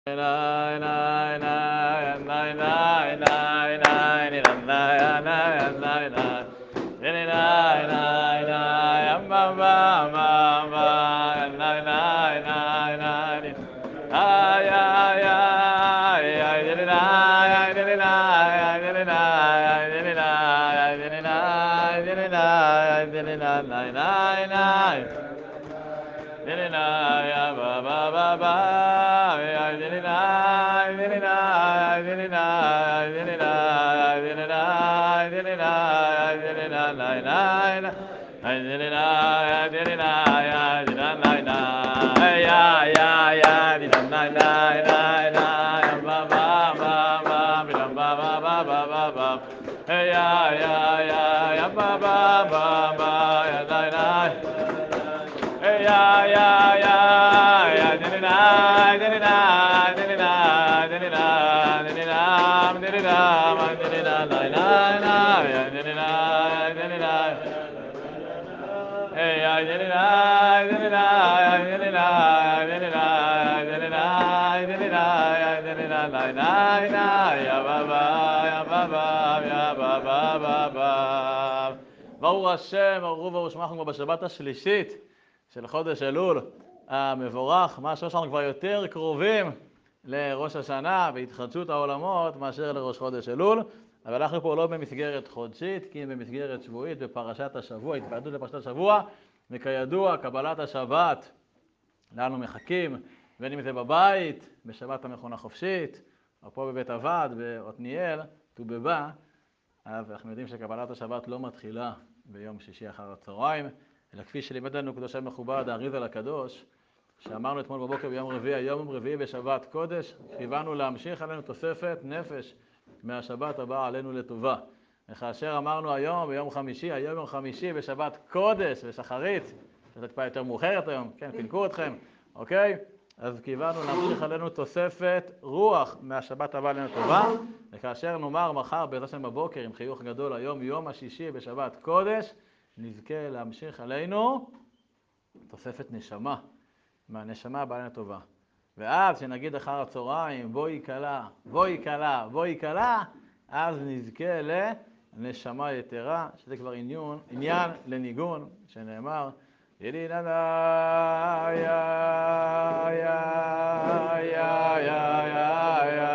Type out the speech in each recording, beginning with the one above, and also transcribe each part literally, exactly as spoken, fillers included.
ברוך השם, ברוך ברוך שמחנו כבר בשבת השלישית של חודש אלול המבורך, מה שאנחנו כבר יותר קרובים לראש השנה והתחדשות העולמות מאשר לראש חודש אלול, אבל אנחנו פה לא במסגרת חודשית, כי במסגרת שבועית בפרשת השבוע, התוועדות לפרשת השבוע, וכידוע קבלת השבת לנו מחכים, בין אם זה בבית, בשבת המכונה חופשית, או פה בבית הוועד, בעתניאל, ט"ו, אז אנחנו יודעים שקבלת השבת לא מתחילה ביום שישי אחר הצהריים, אלא כפי שלימד לנו קדושה מכובד, האריז"ל הקדוש, שאמרנו אתמול בבוקר ביום רביעי, היום רביעי בשבת קודש, חיוונו להמשיך עלינו תוספת נפש מהשבת הבאה עלינו לטובה. וכאשר אמרנו היום ביום חמישי, היום יום חמישי בשבת קודש ושחרית, שזו טיפה יותר מאוחרת היום, כן, פינקו אתכם, אוקיי? אז קיוונו להמשיך עלינו תוספת רוח מהשבת הבאה עלינו טובה, וכאשר נאמר מחר בעזרת השם בבוקר עם חיוך גדול היום יום השישי בשבת קודש, נזכה להמשיך עלינו תוספת נשמה, מהנשמה הבאה עלינו טובה. ואז שנגיד אחר הצהריים בואי קלה, בואי קלה, בואי קלה, אז נזכה לנשמה יתרה, שזה כבר עניין, עניין לניגון שנאמר ידי נא יא יא יא יא יא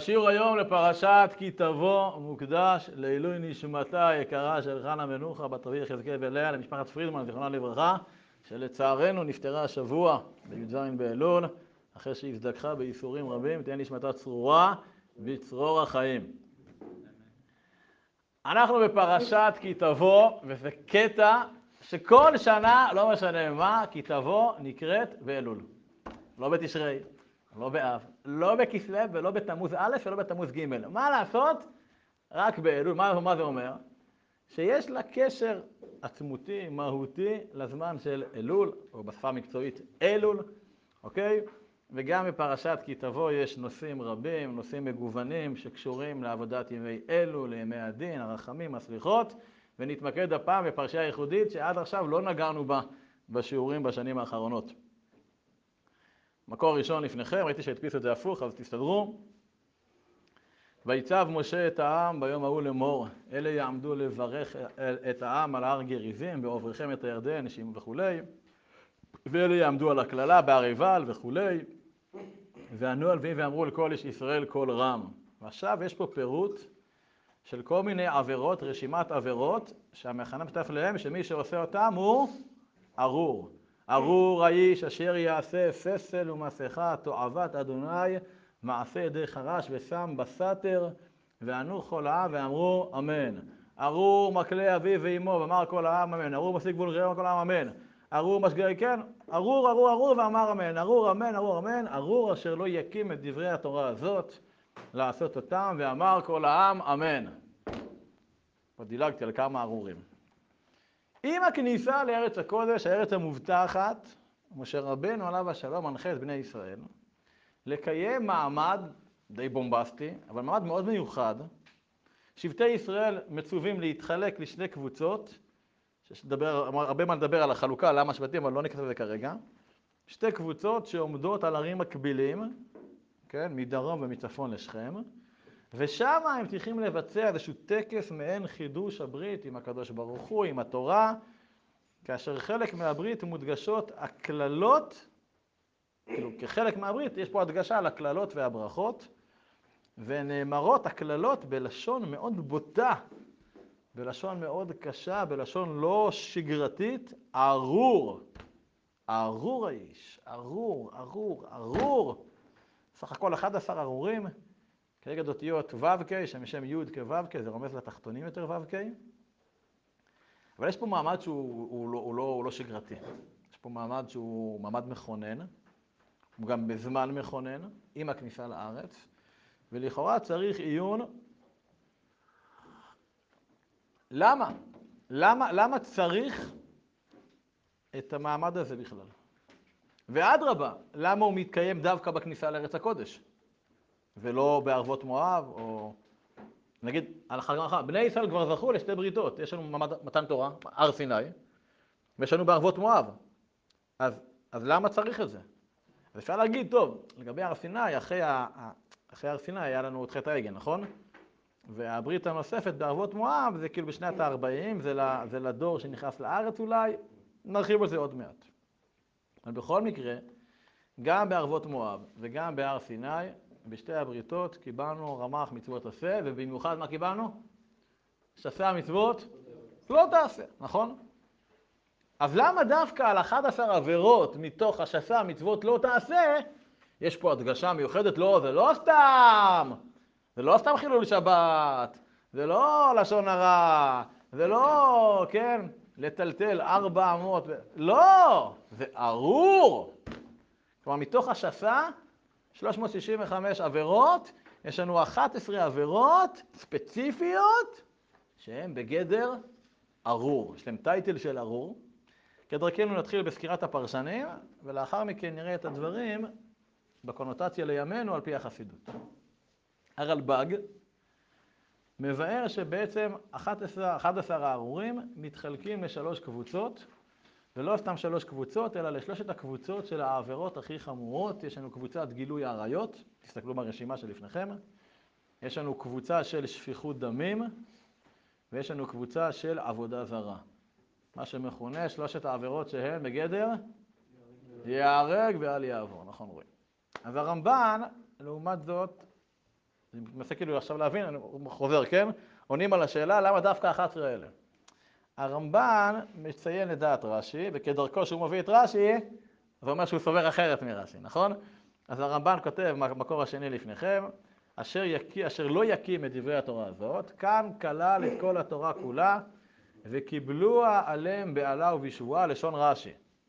והשיעור היום לפרשת כי תבוא מוקדש לעילוי נשמתה היקרה של חנה מנוחה בת רבי יחזקאל ולאה, למשפחת פרידמן זיכרונה לברכה, שלצערנו נפטרה השבוע בי"ז באלול אחרי שהזדככה בייסורים רבים. תהיה נשמתה צרורה בצרור החיים. אנחנו בפרשת כי תבוא, וזה קטע שכל שנה, לא משנה מה, כי תבוא נקראת באלול. לא בתשרי, לא באב, לא בכסלו ולא בתמוז א' ולא בתמוז ג'. מה לעשות? רק באלול. מה, מה זה אומר? שיש לה קשר עצמותי, מהותי, לזמן של אלול, או בשפה המקצועית אלול, אוקיי? וגם בפרשת כי תבוא יש נושאים רבים, נושאים מגוונים שקשורים לעבודת ימי אלול, לימי הדין, הרחמים, הסליחות, ונתמקד הפעם בפרשייה ייחודית שעד עכשיו לא נגענו בה בשיעורים בשנים האחרונות. מקור ראשון לפניכם, ראיתי שהדפיס את זה הפוך, אז תסתדרו. ויצב משה את העם ביום ההוא לאמור, אלה יעמדו לברך את העם על הר גריזים, בעוברכם את הירדן, וכולי, ואלה יעמדו על הכללה, בהר עיבל וכולי, וענו הלווים ואמרו לכל איש ישראל קול רם. ועכשיו יש פה פירוט של כל מיני עבירות, רשימת עבירות, שהמכנה משותף להם שמי שעושה אותם הוא ארור. ארור האיש אשר יעשה פסל ומסכה תועבת אדוני, מעשה ידי חרש ושם בסתר, וענו כל העם ואמרו אמן. ארור מקלה אביו ואמו ואמר כל העם אמן. ארור משיג גבול רעהו כל העם אמן. ארור משגה, כן, ארור ארור ארור ואמר אמן. ארור אמן ארור אמן. ארור אשר לא יקים את דברי התורה הזאת לעשות אותם, ואמר כל העם אמן. פה דילגתי על כמה ארורים. עם הכניסה לארץ הקודש, הארץ המובטחת, משה רבנו עליו השלום מנחה את בני ישראל לקיים מעמד די בומבסטי, אבל מעמד מאוד מיוחד. שבטי ישראל מצווים להתחלק לשני קבוצות, שדבר, הרבה מה לדבר על החלוקה, למה שבטים, אבל לא ניכנס לזה כרגע. שתי קבוצות שעומדות על ערים מקבילים, כן, מדרום ומצפון לשכם, ושם הם צריכים לבצע איזשהו טקס מעין חידוש הברית עם הקדוש ברוך הוא, עם התורה, כאשר חלק מהברית מודגשות הכללות, כאילו כחלק מהברית יש פה הדגשה על הכללות והברכות, ונאמרות הכללות בלשון מאוד בוטה, בלשון מאוד קשה, בלשון לא שגרתית, ארור. ארור האיש, ארור, ארור, ארור. סך הכל אחד עשר ארורים, כנגד אותיות ו"ק, שם שם י' כו"ק, זה רומז לתחתונים יותר ו"ק. אבל יש פה מעמד שהוא הוא לא, הוא לא, הוא לא שגרתי. יש פה מעמד שהוא מעמד מכונן, הוא גם בזמן מכונן, עם הכניסה לארץ, ולכאורה צריך עיון. למה? למה, למה צריך את המעמד הזה בכלל? ואדרבה, למה הוא מתקיים דווקא בכניסה לארץ הקודש? ולא בערבות מואב, או נגיד, הלכה, בני ישראל כבר זכו לשתי בריתות. יש לנו מעמד מתן תורה, הר סיני, ויש לנו בערבות מואב. אז, אז למה צריך את זה? אז אפשר להגיד, טוב, לגבי הר סיני, אחרי, אחרי הר סיני היה לנו את חטא העגל, נכון? והברית הנוספת בערבות מואב זה כאילו בשנת ה-ארבעים, זה, זה לדור שנכנס לארץ אולי, נרחיב על זה עוד מעט. אבל בכל מקרה, גם בערבות מואב וגם בהר סיני, בשתי הבריתות קיבלנו רמ"ח מצוות עשה, ובמיוחד מה קיבלנו? שעשה המצוות לא תעשה, נכון? אז למה דווקא על אחת עשרה עבירות מתוך השעשה המצוות לא תעשה, יש פה הדגשה מיוחדת? לא, זה לא סתם, זה לא סתם חילול שבת, זה לא לשון הרע, זה לא, כן, לטלטל ארבע מאות, לא, זה ארור. כלומר, מתוך השעשה, שלוש מאות שישים וחמש עבירות, יש לנו אחת עשרה עבירות ספציפיות שהן בגדר ארור. יש להם טייטל של ארור. כדרכנו נתחיל בסקירת הפרשנים, ולאחר מכן נראה את הדברים בקונוטציה לימינו על פי החסידות. הרלב"ג מבאר שבעצם אחת עשרה הארורים מתחלקים לשלוש קבוצות, ולא סתם שלוש קבוצות, אלא לשלושת הקבוצות של העבירות הכי חמורות. יש לנו קבוצת גילוי עריות, תסתכלו ברשימה שלפניכם. יש לנו קבוצה של שפיכות דמים, ויש לנו קבוצה של עבודה זרה. מה שמכונה שלושת העבירות שהן בגדר ייהרג ואל יעבור, נכון רואים. אז הרמב"ן, לעומת זאת, אני מנסה כאילו עכשיו להבין, אני חוזר, כן? עונים על השאלה, למה דווקא אחת עשרה האלה? הרמב"ן מציין את דעת רש"י, וכדרכו שהוא מביא את רש"י, זה אומר שהוא סובר אחרת מרש"י, נכון? אז הרמב"ן כותב, מקור השני לפניכם, אשר, יקי, אשר לא יקים את דברי התורה הזאת, כאן כלל את כל התורה כולה, וקיבלוה עליהם בעלה ובשבועה, לשון רש"י.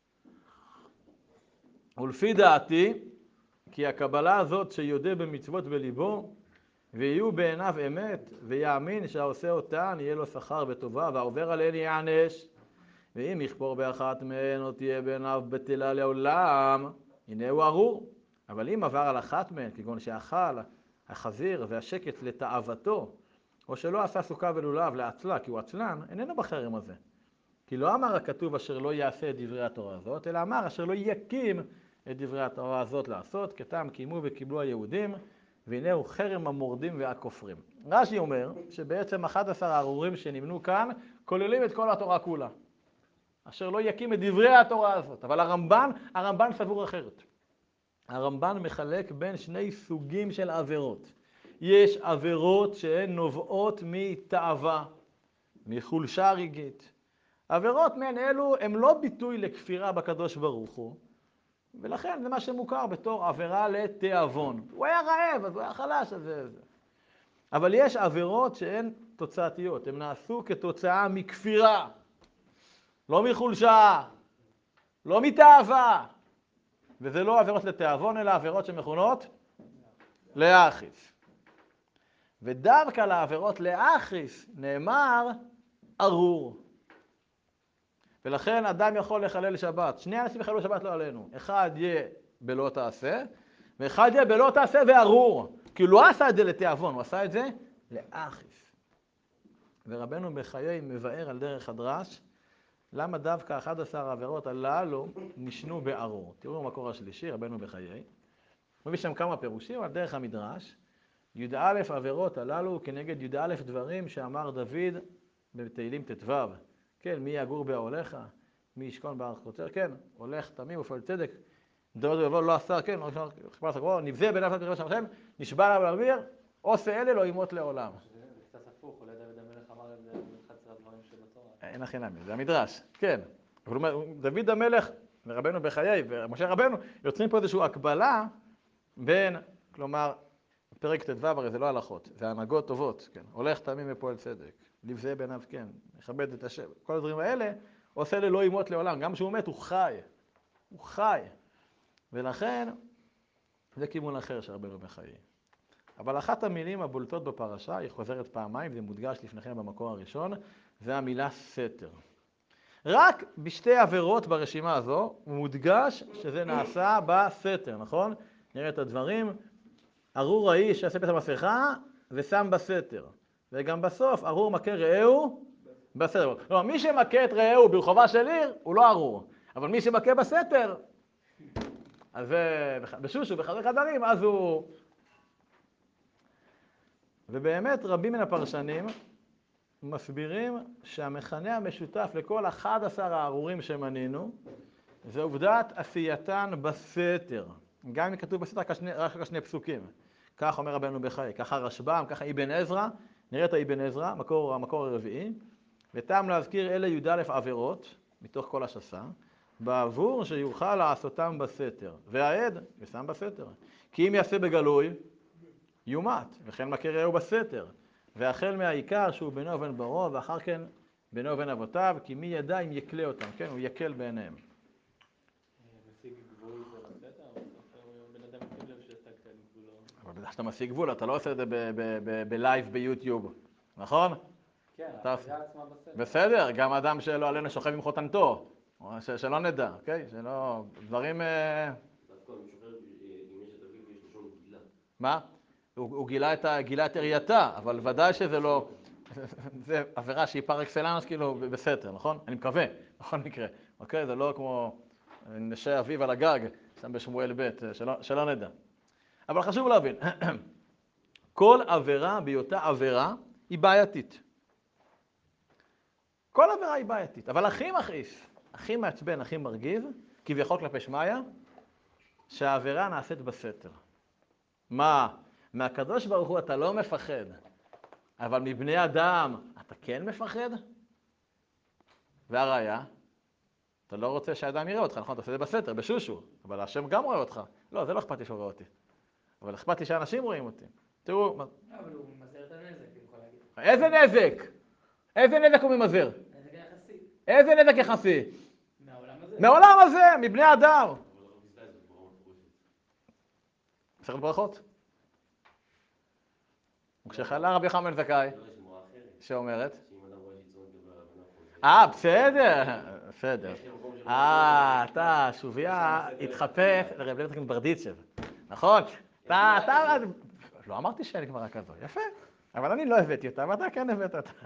ולפי דעתי, כי הקבלה הזאת שיודע במצוות בליבו, ויהיו בעיניו אמת, ויאמין שהעושה אותן יהיה לו שכר וטובה, והעובר עליהן יענש. ואם יכפור באחת מהן או תהיה בעיניו בטלה לעולם, הנה הוא ארור. אבל אם עבר על אחת מהן, כגון שאכל החזיר והשקץ לתאוותו, או שלא עשה סוכה ולולב לעצלה, כי הוא עצלן, איננו בחרם הזה. כי לא אמר הכתוב אשר לא יעשה את דברי התורה הזאת, אלא אמר אשר לא יקים את דברי התורה הזאת לעשות, כתם קיימו וקיבלו היהודים, והנה הוא חרם המורדים והכופרים. רש"י אומר שבעצם אחד עשר הארורים שנמנו כאן, כוללים את כל התורה כולה. אשר לא יקים את דברי התורה הזאת. אבל הרמב"ן, הרמב"ן סבור אחרת. הרמב"ן מחלק בין שני סוגים של עבירות. יש עבירות שהן נובעות מתאווה, מחולשה רגעית. עבירות מהן אלו הם לא ביטוי לכפירה בקדוש ברוך הוא, ולכן זה מה שמוכר בתור עבירה לתיאבון. הוא היה רעב, אז הוא היה חלש, אז זה זה. אבל יש עבירות שהן תוצאתיות, הן נעשו כתוצאה מכפירה, לא מחולשה, לא מתאווה. וזה לא עבירות לתיאבון, אלא עבירות שמכונות לאחיס. ודווקא לעבירות לאחיס נאמר ארור. ולכן אדם יכול לחלל שבת. שני אנשים יחללו שבת לא עלינו. אחד יהיה בלא תעשה, ואחד יהיה בלא תעשה וארור. כי הוא לא עשה את זה לתיאבון, הוא עשה את זה לאחיס. ורבנו בחיי מבאר על דרך הדרש, למה דווקא אחד עשר העבירות הללו נשנו בארור. תראו במקור השלישי, רבנו בחיי. מביא שם כמה פירושים על דרך המדרש. י"א עבירות הללו כנגד י"א דברים שאמר דוד בתהילים ט"ו. כן, מי יגור באוהליך, מי ישכון בהר חוצר, כן, הולך תמים ופועל צדק. דוד ובוא לא עשה, כן, נבזה בעיניו כתבי שמכם, נשבע לה ולהגביר, עושה אלה לא ימות לעולם. זה קצת הפוך, אולי דוד המלך אמר את זה אחד עשר הדברים שבתורה. אין הכי נמי, זה המדרש, כן. אבל דוד המלך ורבנו בחיי ומשה רבנו יוצרים פה איזושהי הקבלה בין, כלומר, פרק ט"ו הרי זה לא הלכות, זה הנהגות טובות, כן. הולך תמים ופועל צדק, נבזה בעיניו, כן, מכבד את השם. כל הדברים האלה עושה ללא ימות לעולם. גם כשהוא מת הוא חי, הוא חי. ולכן זה כיוון אחר שרבנו בחיי. אבל אחת המילים הבולטות בפרשה, היא חוזרת פעמיים, זה מודגש לפניכם במקור הראשון, זה המילה סתר. רק בשתי עבירות ברשימה הזו מודגש שזה נעשה בסתר, נכון? נראה את הדברים. ארור האיש שעשה את המסכה ושם בסתר. וגם בסוף ארור מכה רעהו בסתר. לא, מי שמכה את רעהו ברחובה של עיר הוא לא ארור. אבל מי שמכה בסתר, אז בשושו, בחדר חדרים, אז הוא... ובאמת רבים מן הפרשנים מסבירים שהמכנה המשותף לכל אחד עשר הארורים שמנינו, זה עובדת עשייתן בסתר. גם אם כתוב בסתר רק שני פסוקים. כך אומר רבנו בחיי, ככה רשב"ם, ככה אבן עזרא, נראה את אבן עזרא, המקור, המקור הרביעי, וטעם להזכיר אלה י"א עבירות, מתוך כל השסה, בעבור שיוכל לעשותם בסתר. והעד ושם בסתר. כי אם יעשה בגלוי, יומת, וכן מכה רעהו בסתר. והחל מהעיקר שהוא בינו ובין ברו, ואחר כן בינו ובין אבותיו, כי מי ידע אם יקלה אותם, כן, הוא יקל בעיניהם. משיג גבול זה בסתר, אבל בן אדם ישים לב שהשגת עם גבולו. אבל בטח שאתה משיג גבול, אתה לא עושה את זה בלייב ביוטיוב, נכון? כן, ההשגה עצמה בסתר. בסדר, גם אדם שלא עלינו שוכב עם חותנתו, שלא נדע, אוקיי? שלא... דברים... דווקא אני שוכר עם אשת אביו יש לשון גילה. מה? הוא גילה את, גילה את הראייתה, אבל ודאי שזה לא... זה עבירה שהיא פר אקסלנס, כאילו, בסתר, נכון? אני מקווה, בכל מקרה. אוקיי? זה לא כמו נשי אביו על הגג, שם בשמואל ב', שלא, שלא נדע. אבל חשוב להבין, כל עבירה בהיותה עבירה היא בעייתית. כל עבירה היא בעייתית, אבל הכי מכעיס, הכי מעצבן, הכי מרגיז, כביכול כלפי שמיא, שהעבירה נעשית בסתר. מה? מהקדוש ברוך הוא אתה לא מפחד, אבל מבני אדם אתה כן מפחד? והראיה, אתה לא רוצה שהאדם יראה אותך, נכון? אתה עושה את זה בסתר, בשושו, אבל השם גם רואה אותך. לא, זה לא אכפת לי שהוא רואה אותי. אבל אכפת לי שאנשים רואים אותי. תראו... לא, אבל הוא ממזער את הנזק, אני יכול להגיד. איזה נזק? איזה נזק הוא ממזער? נזק יחסי. איזה נזק יחסי? מהעולם הזה. מעולם הזה, מבני אדם. מסכת ברכות. וכשחלה רבי יוחנן בן זכאי, שאומרת? אה, בסדר, בסדר. אה, אתה, שוביה, התחפש לרב לוינשטיין ברדיצ'ב, נכון? אתה, אתה, לא אמרתי שאין גמרא כזו, יפה. אבל אני לא הבאתי אותה, ואתה כן הבאת אותה.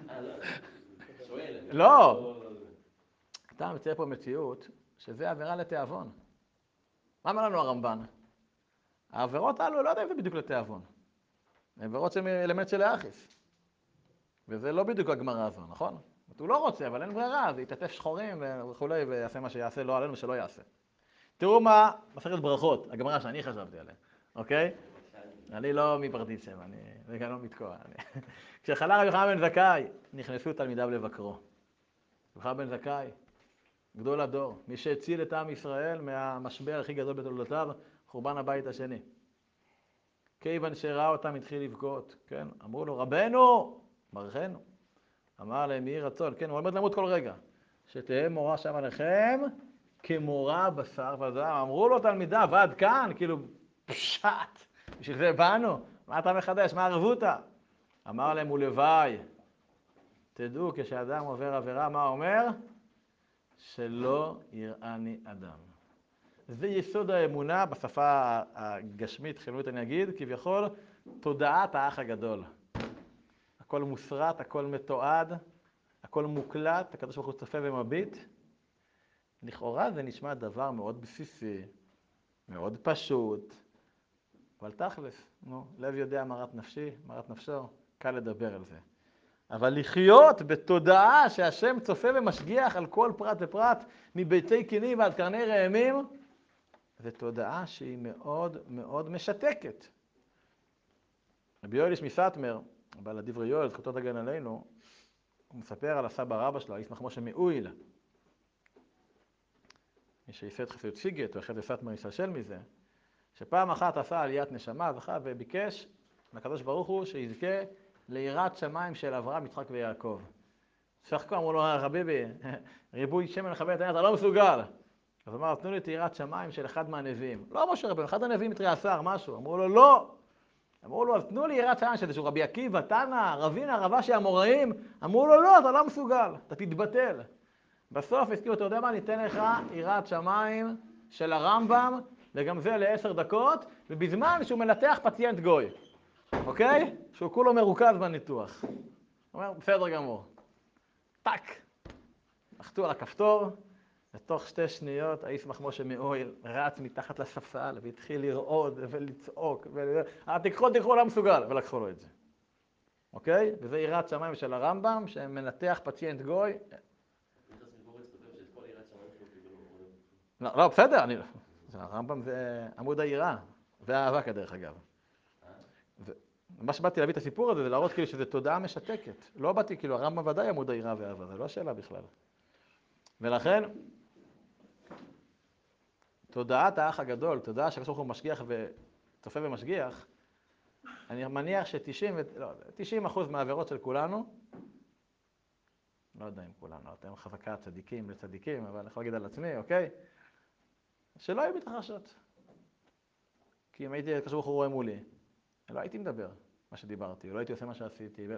לא. אתה מצייר פה מציאות שזה עבירה לתיאבון. מה אומר לנו הרמב"ן? העבירות האלו, לא יודע אם זה בדיוק לתיאבון. עבירות שהן אלמנט של האחיס. וזה לא בדיוק הגמרא הזו, נכון? הוא לא רוצה, אבל אין ברירה, זה יתעטף שחורים וכולי, ויעשה מה שיעשה, לא עלינו שלא יעשה. תראו מה, מסכת ברכות, הגמרא שאני חשבתי עליה, אוקיי? אני לא מברדיצ'ב, אני וגם לא מתקוע. כשחלה רבי יוחנן בן זכאי, נכנסו תלמידיו לבקרו. רבי יוחנן בן זכאי, גדול הדור, מי שהציל את עם ישראל מהמשבר הכי גדול בתולדותיו, חורבן הבית השני. כיוון שראה אותם התחיל לבכות, כן? אמרו לו, רבנו, ברכנו. אמר להם, יהי רצון, כן, הוא עומד למות כל רגע. שתהיה מורה שם עליכם כמורה בשר ודם. אמרו לו תלמידיו, עד כאן, כאילו, פשט, בשביל זה באנו. מה אתה מחדש? מה ערבותה? אמר להם, ולוואי. תדעו, כשאדם עובר עבירה, מה אומר? שלא יראני אדם. זה יסוד האמונה בשפה הגשמית, חילונית אני אגיד, כביכול תודעת האח הגדול. הכל מוסרט, הכל מתועד, הכל מוקלט, הקדוש ברוך הוא צופה ומביט. לכאורה זה נשמע דבר מאוד בסיסי, מאוד פשוט, אבל תכלס, נו, לב יודע מרת נפשי, מרת נפשו, קל לדבר על זה. אבל לחיות בתודעה שהשם צופה ומשגיח על כל פרט ופרט, מביתי קינים ועד קרני ראמים, זו תודעה שהיא מאוד מאוד משתקת. רבי יואל איש מסטמר, בעל הדברי יואל, זכותו תגן עלינו, הוא מספר על הסבא רבא שלו, ישמח משה מאויל. מי שייסד חסידות סיגט, או אחרי זה סטמר ישתלשל מזה, שפעם אחת עשה עליית נשמה, זכה וביקש מהקדוש ברוך הוא שיזכה ליראת שמיים של אברהם, יצחק ויעקב. סך הכל אמרו לו, רביבי, ריבוי שמן לכבה את העניין, אתה לא מסוגל. אז אמר, תנו לי את יראת שמיים של אחד מהנביאים. לא משה רבינו, אחד הנביאים מתריעשר, משהו. אמרו לו, לא. אמרו לו, אז תנו לי יראת שמיים של איזשהו רבי עקיבא, תנא, רבינה, רבשי המוראים. אמרו לו, לא, אתה לא מסוגל, אתה תתבטל. בסוף הסכימו, אתה יודע מה, ניתן לך יראת שמיים של הרמב"ם, וגם זה לעשר דקות, ובזמן שהוא מנתח פציינט גוי. אוקיי? שהוא כולו מרוכז בניתוח. הוא אומר, בסדר גמור. טק. נחתו על הכפתור, ותוך שתי שניות, הישמח משה מאויל רץ מתחת לספסל, והתחיל לרעוד ולצעוק, ו... אה, תיקחו, תיקחו, לא מסוגל, ולקחו לו את זה. אוקיי? וזה יראת שמיים של הרמב"ם, שמנתח פציינט גוי. לא, לא, בסדר, אני... הרמב"ם זה עמוד היראה, והאהבה כדרך אגב. מה שבאתי להביא את הסיפור הזה, זה להראות כאילו שזו תודעה משתקת. לא באתי, כאילו, הרמב"ם ודאי עמוד היראה ואהבה, זה לא השאלה בכלל. ולכן, תודעת האח הגדול, תודעה שהקדוש ברוך הוא משגיח וצופה ומשגיח, אני מניח ש-תשעים אחוז מהעבירות של כולנו, לא יודע אם כולנו, אתם חזקה צדיקים לצדיקים, אבל אני יכול להגיד על עצמי, אוקיי? שלא היו מתרחשות. כי אם הייתי, הקדוש ברוך הוא רואה מולי, לא הייתי מדבר מה שדיברתי, לא הייתי עושה מה שעשיתי. ו...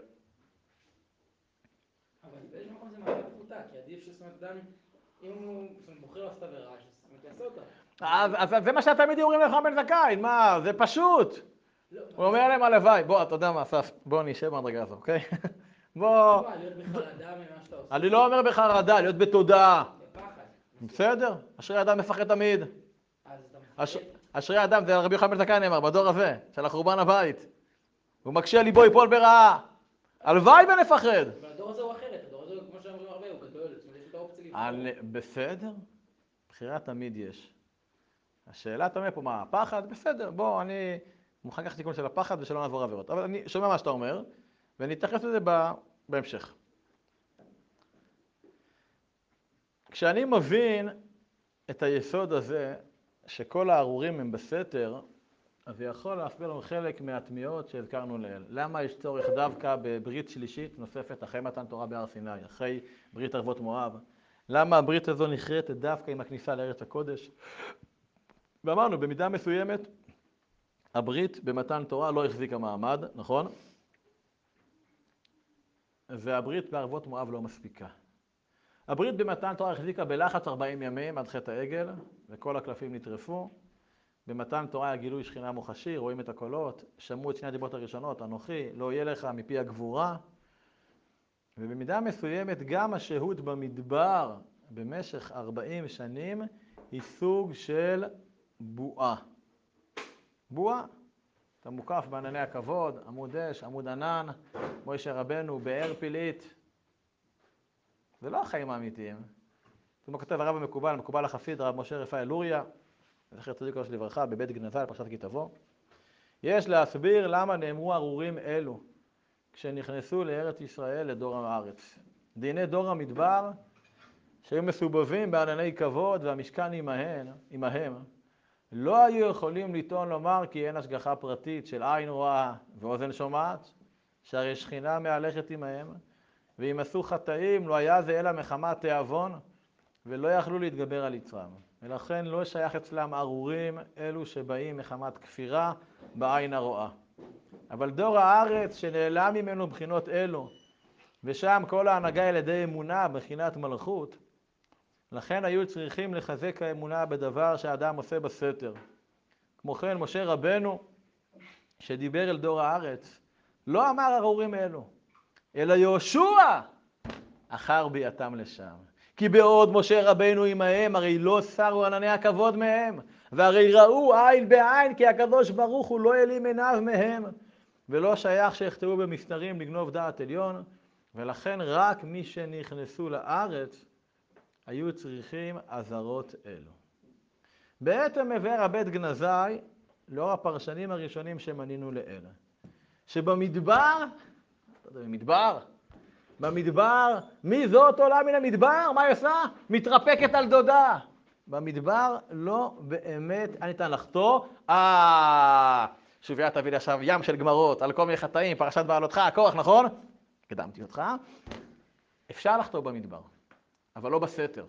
אבל באיזה מקום זה מעלה פחותה, כי עדיף שזאת אומרת, אדם, אם הוא בוחר לעשות עבירה, שזאת יעשה אותה. אז זה מה שתמיד אומרים לך בן זכאי, מה, זה פשוט. הוא אומר להם הלוואי, בוא, אתה יודע מה, אסף, בוא נשב במדרגה הזו, אוקיי? בוא... להיות בחרדה ממה שאתה עושה. אני לא אומר בחרדה, להיות בתודעה. בפחד. בסדר, אשרי אדם מפחד תמיד. אז אתה מפחד. אשרי אדם, זה רבי יוחנן בן זכאי נאמר, בדור הזה, של החורבן הבית. הוא מקשה ליבו יפול ברעה. הלוואי ונפחד. אבל הדור הזה הוא אחרת, הדור הזה, כמו שאומרים הרבה, הוא גדול, זאת אומרת, יש את האופציה לבחור. בסדר, בחירה תמיד יש. השאלה אתה אומר פה, מה, הפחד? בסדר, בוא, אני מוכן כך תיקון של הפחד ושלא נעבור עבירות. אבל אני שומע מה שאתה אומר, ואני אתייחס לזה בהמשך. כשאני מבין את היסוד הזה, שכל הארורים הם בסתר, אז זה יכול להסביר לנו חלק מהתמיהות שהזכרנו לעיל. למה יש צורך דווקא בברית שלישית נוספת אחרי מתן תורה בהר סיני, אחרי ברית ערבות מואב? למה הברית הזו נחרטת דווקא עם הכניסה לארץ הקודש? ואמרנו, במידה מסוימת, הברית במתן תורה לא החזיקה מעמד, נכון? והברית בערבות מואב לא מספיקה. הברית במתן תורה החזיקה בלחץ ארבעים ימים עד חטא העגל, וכל הקלפים נטרפו. במתן תורה היה גילוי שכינה מוחשי, רואים את הקולות, שמעו את שני הדיברות הראשונות, אנוכי, לא יהיה לך מפי הגבורה. ובמידה מסוימת גם השהות במדבר במשך ארבעים שנים היא סוג של בועה. בועה, אתה מוקף בענני הכבוד, עמוד אש, עמוד ענן, מוישה רבנו, באר פילית. זה לא החיים האמיתיים. זה מה כותב הרב המקובל, המקובל החסיד, הרב משה רפאל לוריה, זכר צדיק וקדוש לברכה, בבית גנזה, לפרשת כי תבוא. יש להסביר למה נאמרו ארורים אלו כשנכנסו לארץ ישראל לדור הארץ. דיני דור המדבר, שהיו מסובבים בענני כבוד והמשכן עמהם, עמהם, לא היו יכולים לטעון לומר כי אין השגחה פרטית של עין רואה ואוזן שומעת, שהרי שכינה מהלכת עמהם, ואם עשו חטאים לא היה זה אלא מחמת תיאבון, ולא יכלו להתגבר על יצרם. ולכן לא שייך אצלם ארורים אלו שבאים מחמת כפירה בעין הרואה. אבל דור הארץ שנעלם ממנו בחינות אלו, ושם כל ההנהגה על ידי אמונה בחינת מלכות, לכן היו צריכים לחזק האמונה בדבר שהאדם עושה בסתר. כמו כן, משה רבנו, שדיבר אל דור הארץ, לא אמר ארורים אלו, אלא יהושע אחר ביאתם לשם. כי בעוד משה רבנו עמהם, הרי לא סרו ענני הכבוד מהם, והרי ראו עין בעין, כי הקדוש ברוך הוא לא העלים עיניו מהם, ולא שייך שיכתבו במסתרים לגנוב דעת עליון, ולכן רק מי שנכנסו לארץ היו צריכים עזרות אלו. בעצם מבאר הבית גנזי, לאור הפרשנים הראשונים שמנינו לאלה, שבמדבר, אתה יודע, במדבר, במדבר, מי זאת עולה מן המדבר? מה היא עושה? מתרפקת על דודה. במדבר לא באמת, אני ניתן לחטוא, אה, שוביה תביא לי עכשיו ים של גמרות, על כל מיני חטאים, פרשת בעלותך, כוח, נכון? קדמתי אותך. אפשר לחטוא במדבר, אבל לא בסתר.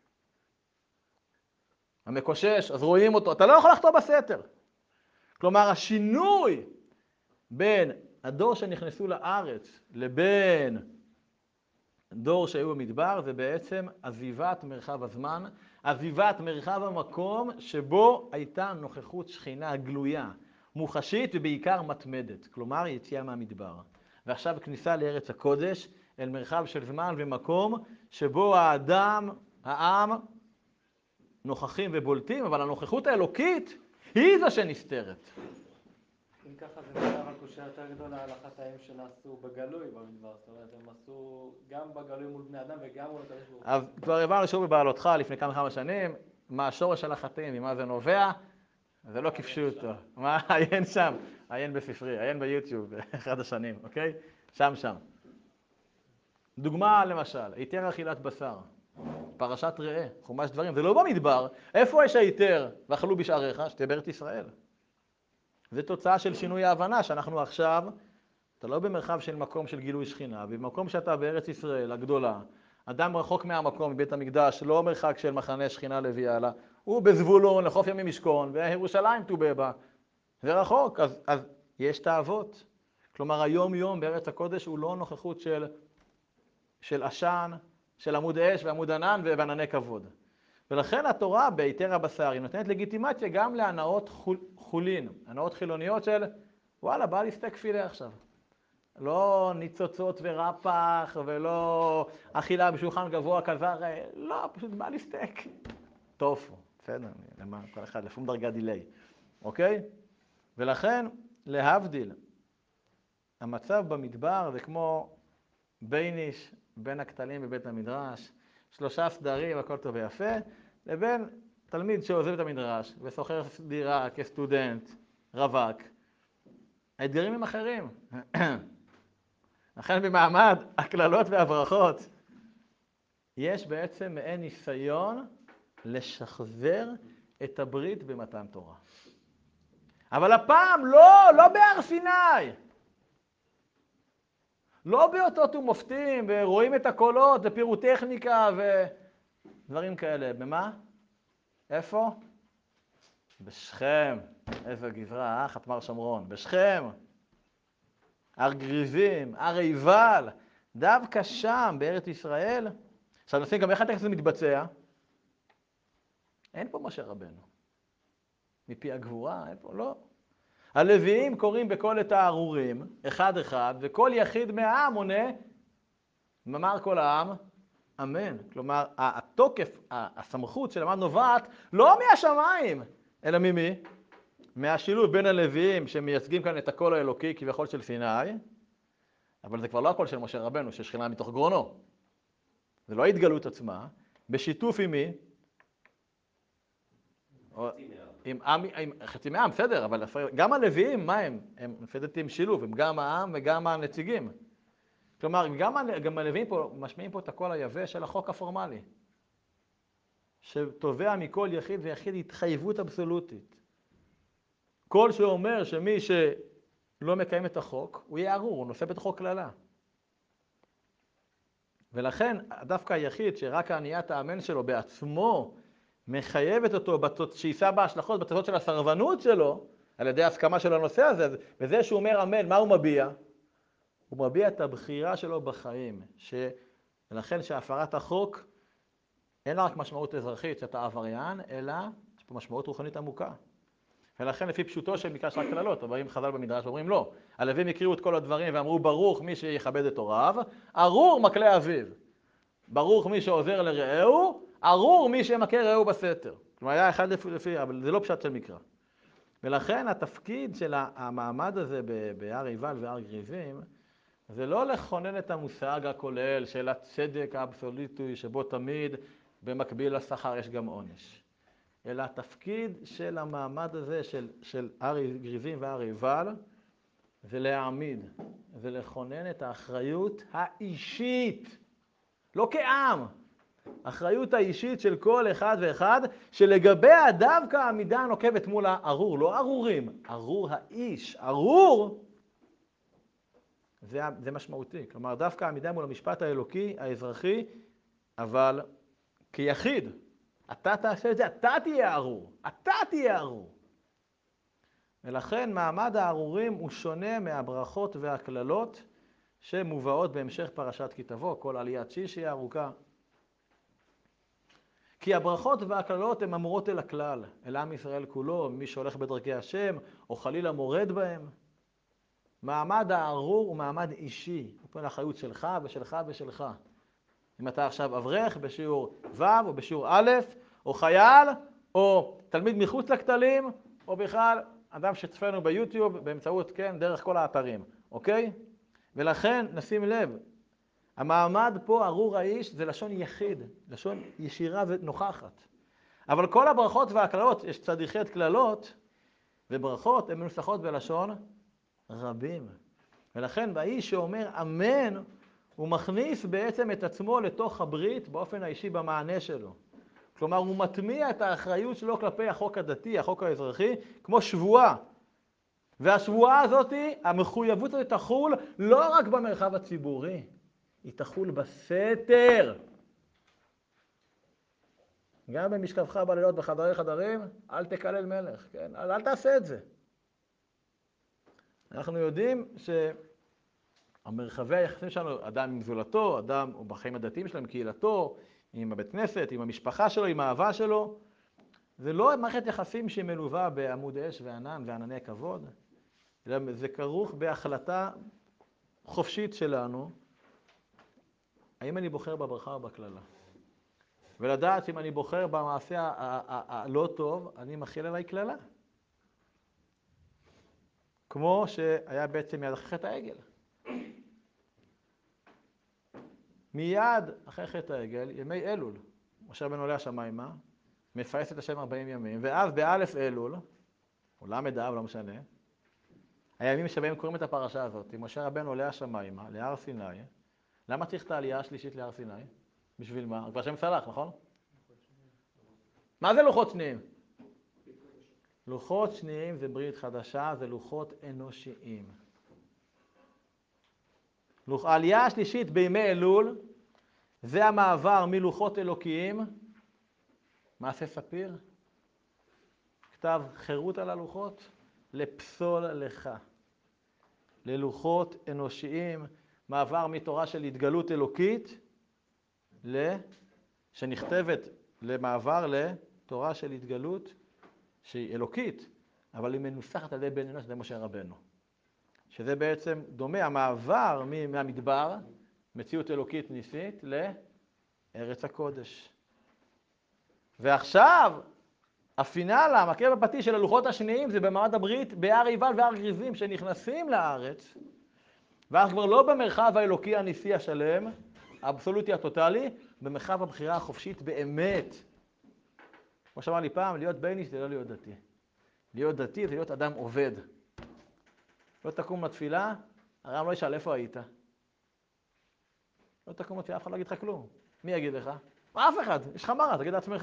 המקושש, אז רואים אותו, אתה לא יכול לחטוא בסתר. כלומר, השינוי בין הדור שנכנסו לארץ לבין דור שהיו במדבר, זה בעצם עזיבת מרחב הזמן, עזיבת מרחב המקום שבו הייתה נוכחות שכינה גלויה, מוחשית ובעיקר מתמדת, כלומר יציאה מהמדבר. ועכשיו כניסה לארץ הקודש, אל מרחב של זמן ומקום שבו האדם, העם, נוכחים ובולטים, אבל הנוכחות האלוקית היא זו שנסתרת. אם ככה זה נראה רק קושיה יותר גדולה על החטאים שנעשו בגלוי במדבר, זאת אומרת, הם עשו גם בגלוי מול בני אדם וגם מול הקדוש ברוך הוא. אז כבר הבנו שוב בבעלותך לפני כמה כמה שנים, מה השורש של החטאים, ממה זה נובע, זה לא כיפשו אותו. מה? עיין שם, עיין בספרי, עיין ביוטיוב, באחד השנים, אוקיי? שם, שם. דוגמה למשל, היתר אכילת בשר, פרשת ראה, חומש דברים, זה לא במדבר. איפה יש היתר ואכלו בשעריך? שתהיה בארץ ישראל. זה תוצאה של שינוי ההבנה שאנחנו עכשיו, אתה לא במרחב של מקום של גילוי שכינה, במקום שאתה בארץ ישראל הגדולה, אדם רחוק מהמקום, מבית המקדש, לא מרחק של מחנה שכינה לוי אלא, הוא בזבולון, לחוף ימים משכון, וירושלים תובה בה. זה רחוק, אז, אז יש תאוות. כלומר, היום יום בארץ הקודש הוא לא נוכחות של, של עשן, של עמוד אש ועמוד ענן וענני כבוד. ולכן התורה בהיתר הבשר היא נותנת לגיטימציה גם להנאות חול, חולין, הנאות חילוניות של וואלה, בא לי סטייק פילה עכשיו. לא ניצוצות ורפח ולא אכילה בשולחן גבוה כזר, לא, פשוט בא לי סטייק. טוב, בסדר, למה כל אחד, לפעמים דרגה דילי, אוקיי? ולכן, להבדיל, המצב במדבר זה כמו בייניש, בין הכתלים בבית המדרש, שלושה סדרים, הכל טוב ויפה, לבין תלמיד שעוזב את המדרש וסוחר דירה כסטודנט, רווק, האתגרים הם אחרים. לכן במעמד הקללות והברכות, יש בעצם מעין ניסיון לשחזר את הברית במתן תורה. אבל הפעם לא, לא בהר סיני. לא באותות ומופתים, ורואים את הקולות, ופירוטכניקה, ודברים כאלה. במה? איפה? בשכם. איזה גזרה, אה? חתמר שומרון. בשכם. הר גריזים, הר עיבל. דווקא שם, בארץ ישראל. עכשיו נשים גם איך הטקסט זה מתבצע. אין פה משה רבנו. מפי הגבורה, אין פה, לא. הלוויים קוראים בכל את הארורים, אחד אחד, וכל יחיד מהעם עונה, ממר כל העם, אמן. כלומר, התוקף, הסמכות של המעמד נובעת לא מהשמיים, אלא ממי? מהשילוב בין הלוויים שמייצגים כאן את הקול האלוקי כביכול של סיני, אבל זה כבר לא הקול של משה רבנו, ששכינה מתוך גרונו. זה לא ההתגלות עצמה, בשיתוף עם מי? עם עם, עם חצי מהעם, בסדר, אבל גם הלוויים, מה הם? הם מפדתים שילוב, הם גם העם וגם הנציגים. כלומר, גם, גם הלוויים פה משמיעים פה את הקול היבש של החוק הפורמלי, שתובע מכל יחיד ויחיד התחייבות אבסולוטית. כל שאומר שמי שלא מקיים את החוק, הוא יהיה ארור, הוא נושא בתוכו כללה. ולכן, דווקא היחיד שרק העניית האמן שלו בעצמו, מחייבת אותו שיישא בהשלכות בתוצאות של הסרבנות שלו, על ידי הסכמה של הנושא הזה, וזה שהוא אומר אמן, מה הוא מביע? הוא מביע את הבחירה שלו בחיים, ש... ולכן שהפרת החוק אין לה רק משמעות אזרחית שאתה עבריין, אלא יש פה משמעות רוחנית עמוקה. ולכן לפי פשוטו של מקרא של הכללות, אומרים חז"ל במדרש, אומרים לא. הלווים הקריאו את כל הדברים ואמרו ברוך מי שיכבד את הוריו, ארור מקלה אביו. ברוך מי שעוזר לרעהו, ארור מי שמכה רעהו בסתר. כלומר, היה אחד לפי, לפי, אבל זה לא פשט של מקרא. ולכן התפקיד של המעמד הזה בהר עיבל והר גריזים, זה לא לכונן את המושג הכולל של הצדק האבסולוטי, שבו תמיד במקביל לשכר יש גם עונש. אלא התפקיד של המעמד הזה של, של הר גריזים והר עיבל, זה להעמיד, זה לכונן את האחריות האישית, לא כעם, האחריות האישית של כל אחד ואחד, שלגביה דווקא העמידה הנוקבת מול הארור, לא ארורים, ארור האיש, ארור, זה, זה משמעותי. כלומר, דווקא העמידה מול המשפט האלוקי, האזרחי, אבל כיחיד, אתה תעשה את זה, אתה תהיה ארור, אתה תהיה ארור. ולכן מעמד הארורים הוא שונה מהברכות והכללות שמובאות בהמשך פרשת כי תבוא, כל עליית שישי הארוכה. כי הברכות והכללות הן אמורות אל הכלל, אל עם ישראל כולו, מי שהולך בדרכי השם, או חלילה מורד בהם. מעמד הארור הוא מעמד אישי, הוא פה לאחריות שלך ושלך ושלך. אם אתה עכשיו אברך בשיעור ו' או בשיעור א', או חייל, או תלמיד מחוץ לכתלים, או בכלל אדם שצפנו ביוטיוב באמצעות, כן, דרך כל האתרים, אוקיי? ולכן נשים לב, המעמד פה, ארור האיש, זה לשון יחיד, לשון ישירה ונוכחת. אבל כל הברכות והכללות, יש צדיחי כללות, וברכות הן מנוסחות בלשון רבים. ולכן באיש שאומר אמן, הוא מכניס בעצם את עצמו לתוך הברית באופן האישי במענה שלו. כלומר, הוא מטמיע את האחריות שלו כלפי החוק הדתי, החוק האזרחי, כמו שבועה. והשבועה הזאת, המחויבות הזאת תחול לא רק במרחב הציבורי, היא תחול בסתר. גם במשכבך בלילות בחדרי חדרים, אל תקלל מלך, כן? אל, אל תעשה את זה. אנחנו יודעים שהמרחבי היחסים שלנו, אדם עם זולתו, אדם או בחיים הדתיים שלו, עם קהילתו, עם הבית כנסת, עם המשפחה שלו, עם האהבה שלו, זה לא מערכת יחסים שהיא מלווה בעמוד אש וענן וענני כבוד, אלא זה כרוך בהחלטה חופשית שלנו, האם אני בוחר בברכה או בכללה. ולדעת שאם אני בוחר במעשה הלא טוב, אני מכיל עליי כללה. כמו שהיה בעצם מיד אחרי חטא העגל. מיד אחרי חטא העגל, ימי אלול, משה רבנו עולה השמיימה, מפייס את השם ארבעים ימים, ואז באלף אלול, או למד אב, לא משנה, הימים שבהם קוראים את הפרשה הזאת, משה רבנו עולה השמיימה, להר סיני. למה צריך את העלייה השלישית להר סיני? בשביל מה? כבר השם סלח, נכון? מה זה לוחות שניים? לוחות שניים זה ברית חדשה, זה לוחות אנושיים. העלייה השלישית בימי אלול, זה המעבר מלוחות אלוקיים, מעשה ספיר, כתב חירות על הלוחות, לפסול לך. ללוחות אנושיים, מעבר מתורה של התגלות אלוקית, שנכתבת למעבר לתורה של התגלות שהיא אלוקית, אבל היא מנוסחת על ידי בן אנוש, זה משה רבנו. שזה בעצם דומה, המעבר מהמדבר, מציאות אלוקית ניסית, לארץ הקודש. ועכשיו, הפינאלה, המקרב הפתי של הלוחות השניים, זה במעמד הברית, בהר עיבל והר גריזים, שנכנסים לארץ, ואנחנו כבר לא במרחב האלוקי הניסי השלם, האבסולוטי הטוטלי, במרחב הבחירה החופשית באמת. כמו שאמר לי פעם, להיות בייניש זה לא להיות דתי. להיות דתי זה להיות אדם עובד. לא תקום לתפילה, הרב לא ישאל איפה היית. לא תקום לתפילה, אף אחד לא יגיד לך כלום. מי יגיד לך? אף אחד, יש לך מרה, תגיד לעצמך.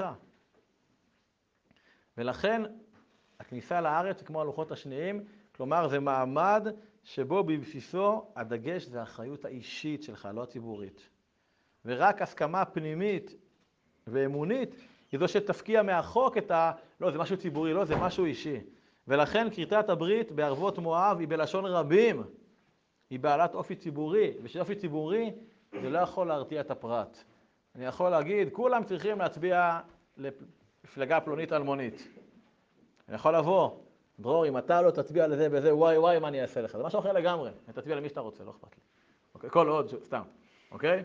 ולכן, הכניסה לארץ, כמו הלוחות השניים, כלומר, זה מעמד שבו בבסיסו הדגש זה האחריות האישית שלך, לא הציבורית. ורק הסכמה פנימית ואמונית היא זו שתפקיע מהחוק את ה... לא, זה משהו ציבורי, לא, זה משהו אישי. ולכן כריתת הברית בערבות מואב היא בלשון רבים. היא בעלת אופי ציבורי, ושאופי ציבורי זה לא יכול להרתיע את הפרט. אני יכול להגיד, כולם צריכים להצביע למפלגה פלונית אלמונית. אני יכול לבוא, דרור, אם אתה לא תצביע לזה וזה, וואי וואי, מה אני אעשה לך? זה משהו אחר לגמרי. אני תצביע למי שאתה רוצה, לא אכפת לי. אוקיי? כל עוד, סתם. אוקיי?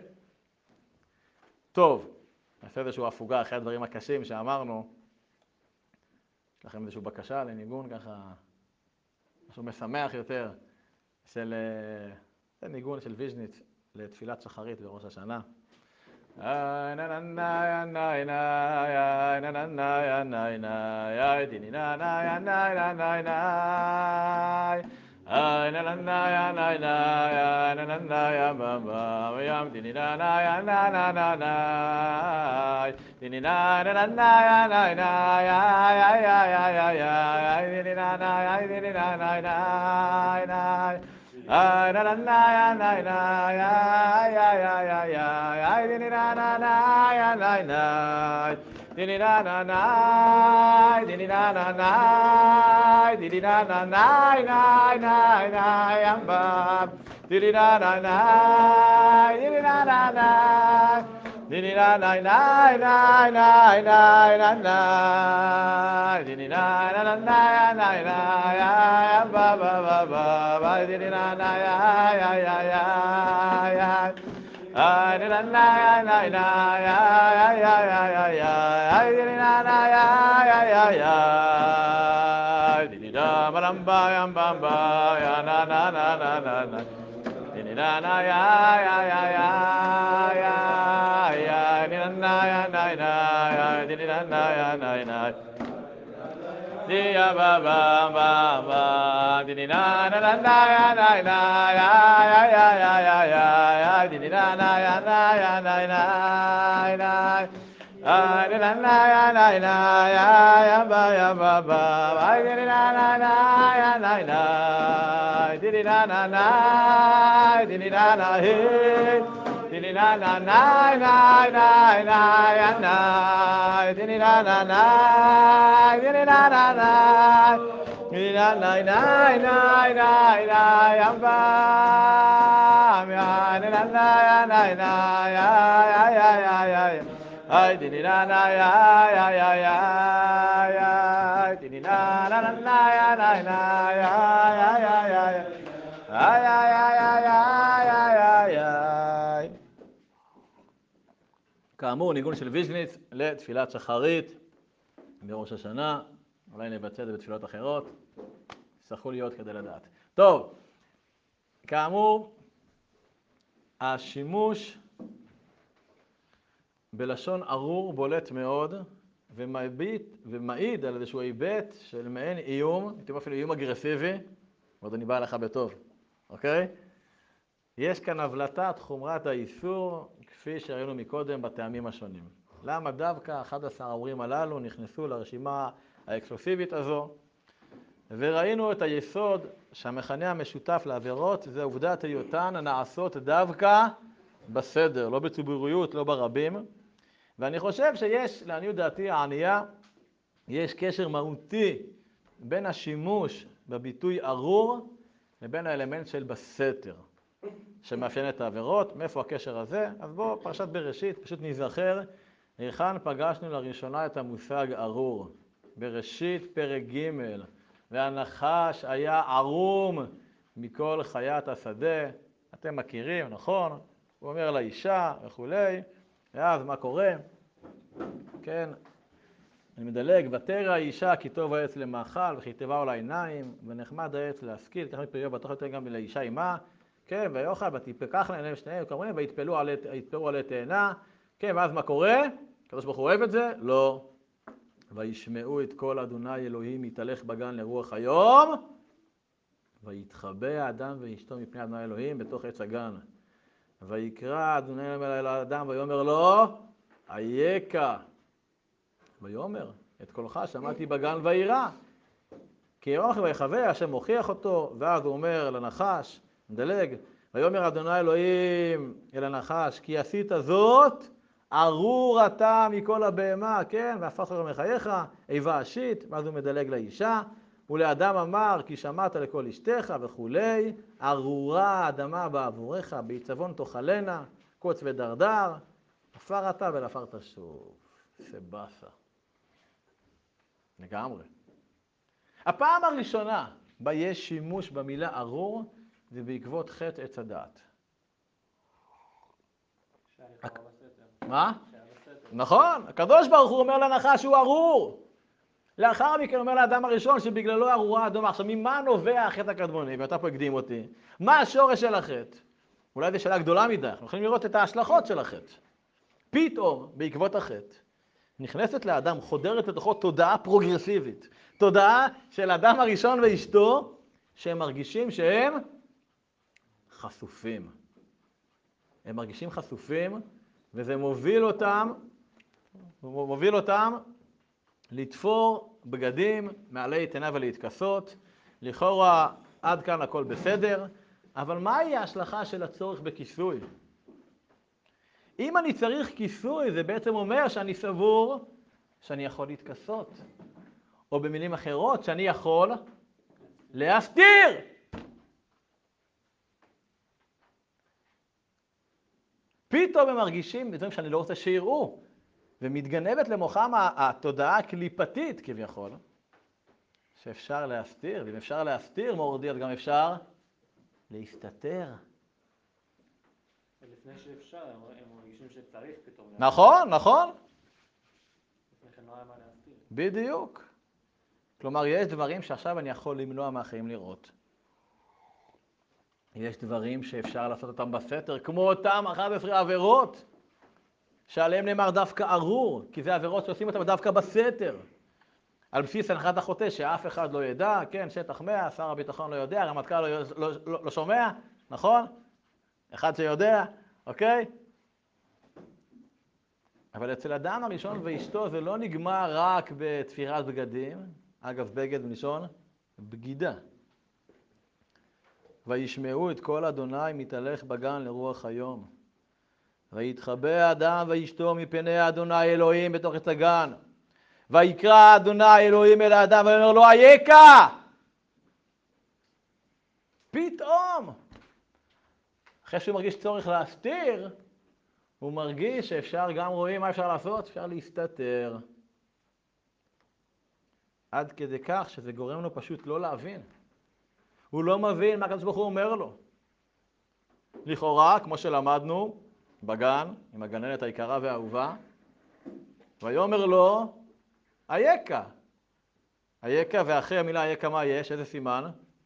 טוב. נעשה איזושהי הפוגה אחרי הדברים הקשים שאמרנו. יש לכם איזושהי בקשה לניגון ככה, משהו משמח יותר, של ניגון של ויז'ניץ לתפילת שחרית בראש השנה. איי נה נה נה נה נה נה נה נה נה נה איי דיני נה נה נה נה נה נה איי נה נה נה נה נה נה נה נה יא בא ים דיני נה נה נה נה נה נה דיני נה נה נה נה נה יא יא יא יא יא דיני נה נה יא דיני נה נה נה נה ay na na na na na ay ay ay ay ay ay di na na na ya na na di na na na di na na na di na na na na na na yamba di na na na di na na na di na na na na na na na na di na na na na na na ya ba ba ba ba ba di na na ya ya ya ya ya ay di na na na na ya ya ya ya ya ya ay di na na ya ya ya ya di na ba ram ba yam ba ba ya na na na na na na di na na ya ya ya ya ya ya di na na ya na na ya di na na ya na na di ya ba ba ba ba di na na na na ya na na ya ya ya ya ya ya ya di na na ya na ya na na na ay di na na ya na na ya ya ba ya ba ba ay di na na na ya na na di na na na di na na he di na na na na na na ya na di na na na di na na na di na na na na na na ya ba ya di na na ya na na ya ya ya ya ya ay di na na ya ya ya ya ya di na na na ya na na ya ya ya ya ya ay ay ay ay ay ay ay כאמור, ניגון של ויז'ניץ לתפילת שחרית בראש השנה. אולי נבצע את זה בתפילות אחרות. צריכו להיות כדי לדעת. טוב, כאמור, השימוש בלשון ארור בולט מאוד, ומעיד, ומעיד על איזשהו היבט של מעין איום, הייתי אומר אפילו איום אגרסיבי, ועוד אני בא לך בטוב, אוקיי? יש כאן הבלטת חומרת האיסור, כפי שראינו מקודם בטעמים השונים. למה דווקא אחד עשר האורים הללו נכנסו לרשימה האקסקלוסיבית הזו? וראינו את היסוד שהמכנה המשותף לעבירות זה עובדת היותן הנעשות דווקא בסדר, לא בציבוריות, לא ברבים. ואני חושב שיש, לעניות דעתי הענייה, יש קשר מהותי בין השימוש בביטוי ארור לבין האלמנט של בסתר, שמאפיין את העבירות. מאיפה הקשר הזה? אז בואו, פרשת בראשית, פשוט נזכר, היכן פגשנו לראשונה את המושג ארור. בראשית פרק ג' והנחש היה ערום מכל חיית השדה. אתם מכירים, נכון? הוא אומר לאישה וכולי, ואז מה קורה? כן, אני מדלג, ותרא האישה כי טוב העץ למאכל וכי טבע על העיניים ונחמד העץ להשכיל, כך מפריע בטח יותר גם לאישה עמה, כן, ויאכל ותפקח לעיניהם שניהם, כמובן, ויתפלו עלי תאנה, כן, ואז מה קורה? הקדוש ברוך הוא אוהב את זה? לא. וישמעו את קול אדוני אלוהים יתהלך בגן לרוח היום, ויתחבא האדם ואשתו מפני אדוני אלוהים בתוך עץ הגן. ויקרא אדוני אל האדם ויאמר לו, אייכה. ויאמר, את קולך שמעתי בגן וירא. כי ירח ויחווה, השם מוכיח אותו, ואז הוא אומר לנחש, מדלג, ויאמר אדוני אלוהים אל הנחש, כי עשית זאת, ארור אתה מכל הבהמה, כן, והפך אור מחייך, איבה אשית, ואז הוא מדלג לאישה, ולאדם אמר, כי שמעת לכל אשתך וכולי, ארורה האדמה בעבורך, בעיצבון תאכלנה, קוץ ודרדר, עפר אתה ולעפרת שוב. סבסה. לגמרי. הפעם הראשונה בה יש שימוש במילה ארור, זה בעקבות חטא עץ הדעת. מה? נכון, הקדוש ברוך הוא אומר לנחש שהוא ארור. לאחר מכן אומר לאדם הראשון שבגללו ארורה האדמה. עכשיו, ממה נובע החטא הקדמוני? ואתה פה הקדים אותי. מה השורש של החטא? אולי זו שאלה גדולה מדי, אנחנו יכולים לראות את ההשלכות של החטא. פתאום, בעקבות החטא, נכנסת לאדם, חודרת לתוכו תודעה פרוגרסיבית. תודעה של אדם הראשון ואשתו, שהם מרגישים שהם חשופים. הם מרגישים חשופים, וזה מוביל אותם, מוביל אותם לתפור בגדים מעלי תאנה ולהתכסות. לכאורה עד כאן הכל בסדר, אבל מהי ההשלכה של הצורך בכיסוי? אם אני צריך כיסוי, זה בעצם אומר שאני סבור שאני יכול להתכסות. או במילים אחרות, שאני יכול להסתיר. פתאום הם מרגישים בדברים שאני לא רוצה שיראו. ומתגנבת למוחם התודעה הקליפתית כביכול, שאפשר להסתיר. ואם אפשר להסתיר, מורדי, אז גם אפשר להסתתר. לפני שאפשר, הם מרגישים שצריך פתאום. נכון, נכון. לפני כן לא היה מה להסתיר. בדיוק. כלומר, יש דברים שעכשיו אני יכול למנוע מהחיים לראות. יש דברים שאפשר לעשות אותם בסתר, כמו אותם אחת עשרה עבירות, שעליהם נאמר דווקא ארור, כי זה עבירות שעושים אותם דווקא בסתר. על בסיס הנחת החוטא שאף אחד לא ידע, כן, שטח מאה, שר הביטחון לא יודע, הרמטכ"ל לא, לא, לא, לא שומע, נכון? אחד שיודע, אוקיי? אבל אצל אדם הראשון ואשתו זה לא נגמר רק בתפירת בגדים, אגב בגד מלשון בגידה. וישמעו את קול אדוני מתהלך בגן לרוח היום. ויתחבא האדם ואשתו מפני אדוני אלוהים בתוך עץ הגן. ויקרא אדוני אלוהים אל האדם ואומר לו, אייכה! פתאום, אחרי שהוא מרגיש צורך להסתיר, הוא מרגיש שאפשר, גם רואים מה אפשר לעשות, אפשר להסתתר. עד כדי כך שזה גורם לו פשוט לא להבין. הוא לא מבין מה הקדוש ברוך הוא אומר לו. לכאורה, כמו שלמדנו בגן, עם הגננת היקרה והאהובה, ויאמר לו, אייכה. אייכה, ואחרי המילה אייכה מה יש? איזה סימן?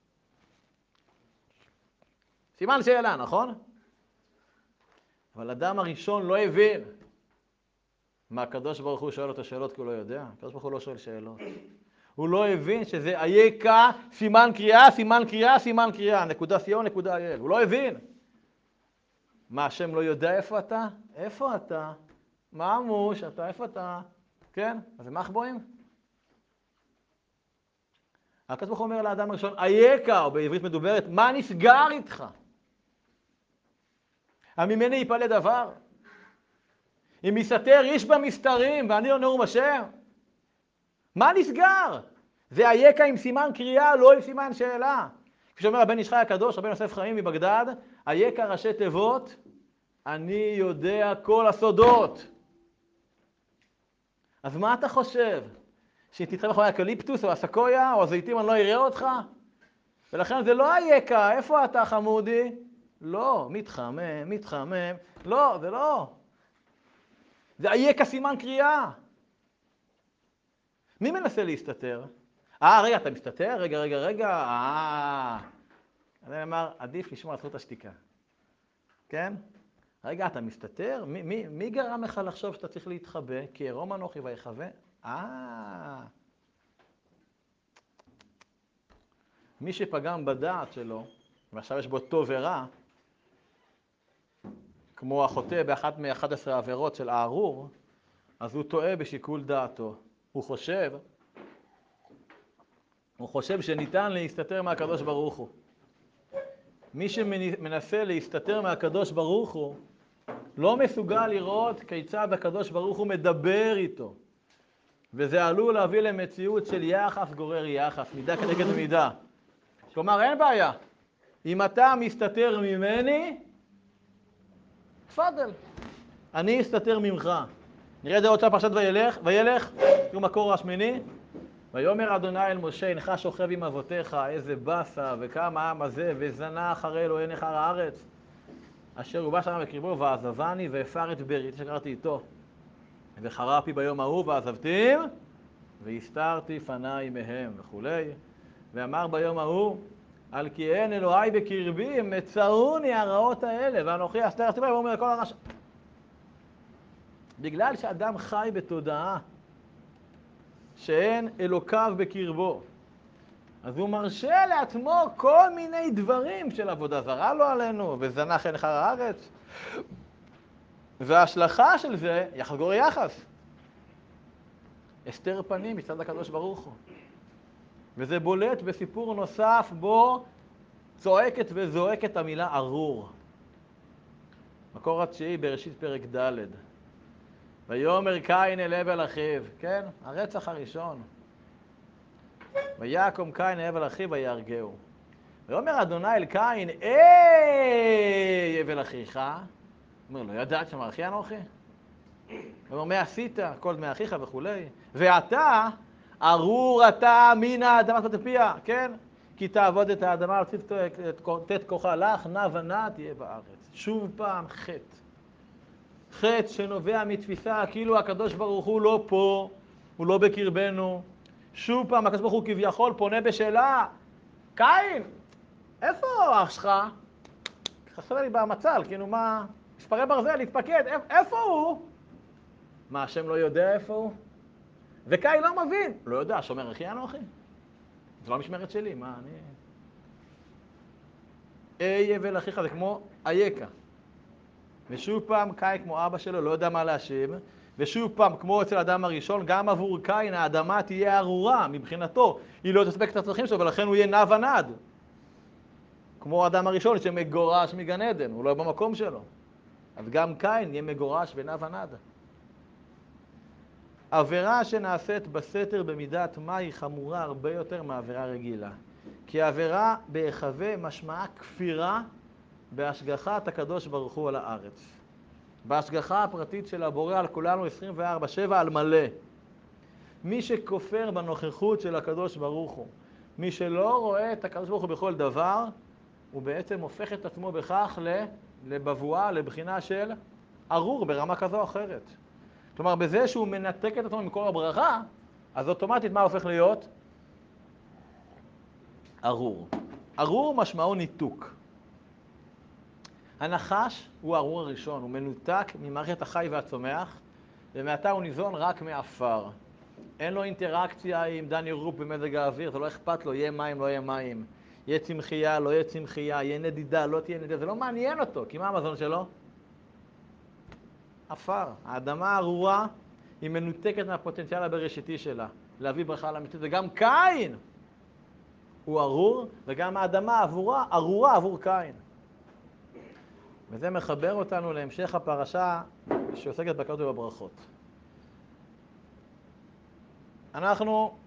סימן שאלה, נכון? אבל אדם הראשון לא הבין מה הקדוש ברוך הוא שואל אותו שאלות כי הוא לא יודע. הקדוש ברוך הוא לא שואל שאלות. הוא לא הבין שזה איקה, סימן קריאה, סימן קריאה, סימן קריאה, נקודה סיון, נקודה אייל. הוא לא הבין. מה, השם לא יודע איפה אתה? איפה אתה? מה עמוש? אתה, איפה אתה? כן? אז מה מחבואים? הקדוש ברוך הוא אומר לאדם הראשון, איקה, או בעברית מדוברת, מה נסגר איתך? הממני יפלא דבר? אם יסתר איש במסתרים, ואני לא נאום השם? מה נסגר? זה איקה עם סימן קריאה, לא עם סימן שאלה. כפי שאומר הבן איש חי הקדוש, רבי יוסף חיים מבגדד, איקה ראשי תיבות, אני יודע כל הסודות. אז מה אתה חושב? שתתראה מאחורי הקליפטוס או הסקויה או הזיתים אני לא אראה אותך? ולכן זה לא איקה, איפה אתה חמודי? לא, מתחמם, מתחמם, לא, זה לא. זה איקה סימן קריאה. מי מנסה להסתתר? אה, רגע, אתה מסתתר? רגע, רגע, רגע, אה. אני אומר, עדיף לשמוע על זכות השתיקה. כן? רגע, אתה מסתתר? מי, מי, מי גרם לך לחשוב שאתה צריך להתחבא? כי ערום אנוכי ויחבא? אה. מי שפגם בדעת שלו, ועכשיו יש בו טוב ורע, כמו החוטא באחת מ-אחת עשרה העבירות של הארור, אז הוא טועה בשיקול דעתו. הוא חושב, הוא חושב שניתן להסתתר מהקדוש ברוך הוא. מי שמנסה להסתתר מהקדוש ברוך הוא, לא מסוגל לראות כיצד הקדוש ברוך הוא מדבר איתו. וזה עלול להביא למציאות של יחס גורר יחס, מידה כנגד מידה. כלומר, אין בעיה. אם אתה מסתתר ממני, תפדל. אני אסתתר ממך. נראה את זה עוד שם פרשת וילך, וילך, תראו מקור השמיני. ויאמר אדוני אל משה, הנך שוכב עם אבותיך, איזה בסה, וכמה העם הזה, וזנה אחרי אלוהי נכר הארץ. אשר הוא בא שם בקרבו, ועזבני, והפר את בריתי שקראתי איתו. וחרה פי ביום ההוא, ועזבתים, והסתרתי פניי מהם, וכולי. ואמר ביום ההוא, על כי אין אלוהי בקרבי, מצרוני הרעות האלה, ואנוכי אסתר אסתר בהם, ואומר לכל הרשע. בגלל שאדם חי בתודעה, שאין אלוקיו בקרבו, אז הוא מרשה לעצמו כל מיני דברים של עבודה זרה לו עלינו, וזנח אין אחר הארץ. וההשלכה של זה, יחס גורר יחס. הסתר פנים מצד הקדוש ברוך הוא. וזה בולט בסיפור נוסף בו צועקת וזועקת המילה ארור. מקור התשיעי בראשית פרק ד'. ויאמר קין אל הבל אחיו, כן? הרצח הראשון. ויקום קין אל הבל אחיו ויהרגהו. ויאמר אדוני אל קין, היי הבל אחיך. הוא אומר, לא ידעת שמא אחי אנוכי? הוא אומר, מה עשית? כל דמי אחיך וכולי. ואתה, ארור אתה מן האדמה תפיה, כן? כי תעבוד את האדמה, תת כוחה לך, נע ונע תהיה בארץ. שוב פעם חטא. חטא שנובע מתפיסה, כאילו הקדוש ברוך הוא לא פה, הוא לא בקרבנו. שוב פעם, הקדוש ברוך הוא כביכול פונה בשאלה, קין, איפה אח שלך? חסר לי במצל, כאילו מה, מספרי ברזל, להתפקד, איפה הוא? מה, השם לא יודע איפה הוא? וקין לא מבין, לא יודע, שומר אחי אנוכי? זה לא המשמרת שלי, מה אני... אי הבל אחיך זה כמו איקה. ושוב פעם קין כמו אבא שלו לא יודע מה להשיב, ושוב פעם כמו אצל האדם הראשון, גם עבור קין האדמה תהיה ארורה מבחינתו, היא לא תספק את הצרכים שלו ולכן הוא יהיה נע ונד. כמו האדם הראשון שמגורש מגן עדן, הוא לא במקום שלו. אז גם קין יהיה מגורש ונע ונד. עבירה שנעשית בסתר במידת מה היא חמורה הרבה יותר מעבירה רגילה. כי העבירה בהיחווה משמעה כפירה בהשגחת הקדוש ברוך הוא על הארץ. בהשגחה הפרטית של הבורא על כולנו עשרים וארבע שבע על מלא. מי שכופר בנוכחות של הקדוש ברוך הוא, מי שלא רואה את הקדוש ברוך הוא בכל דבר, הוא בעצם הופך את עצמו בכך לבבואה, לבחינה של ארור ברמה כזו או אחרת. כלומר, בזה שהוא מנתק את עצמו ממקור הברכה, אז אוטומטית מה הופך להיות? ארור. ארור משמעו ניתוק. הנחש הוא הארור הראשון, הוא מנותק ממערכת החי והצומח, ומעתה הוא ניזון רק מעפר. אין לו אינטראקציה עם דני רופ במזג האוויר, זה לא אכפת לו, יהיה מים, לא יהיה מים. יהיה צמחייה, לא יהיה צמחייה, יהיה נדידה, לא תהיה נדידה, זה לא מעניין אותו, כי מה המזון שלו? עפר. האדמה הארורה היא מנותקת מהפוטנציאל הבראשיתי שלה, להביא ברכה לאמיתות, וגם קין הוא ארור, וגם האדמה ארורה, ארורה עבור קין. וזה מחבר אותנו להמשך הפרשה שעוסקת בקרות ובברכות. אנחנו,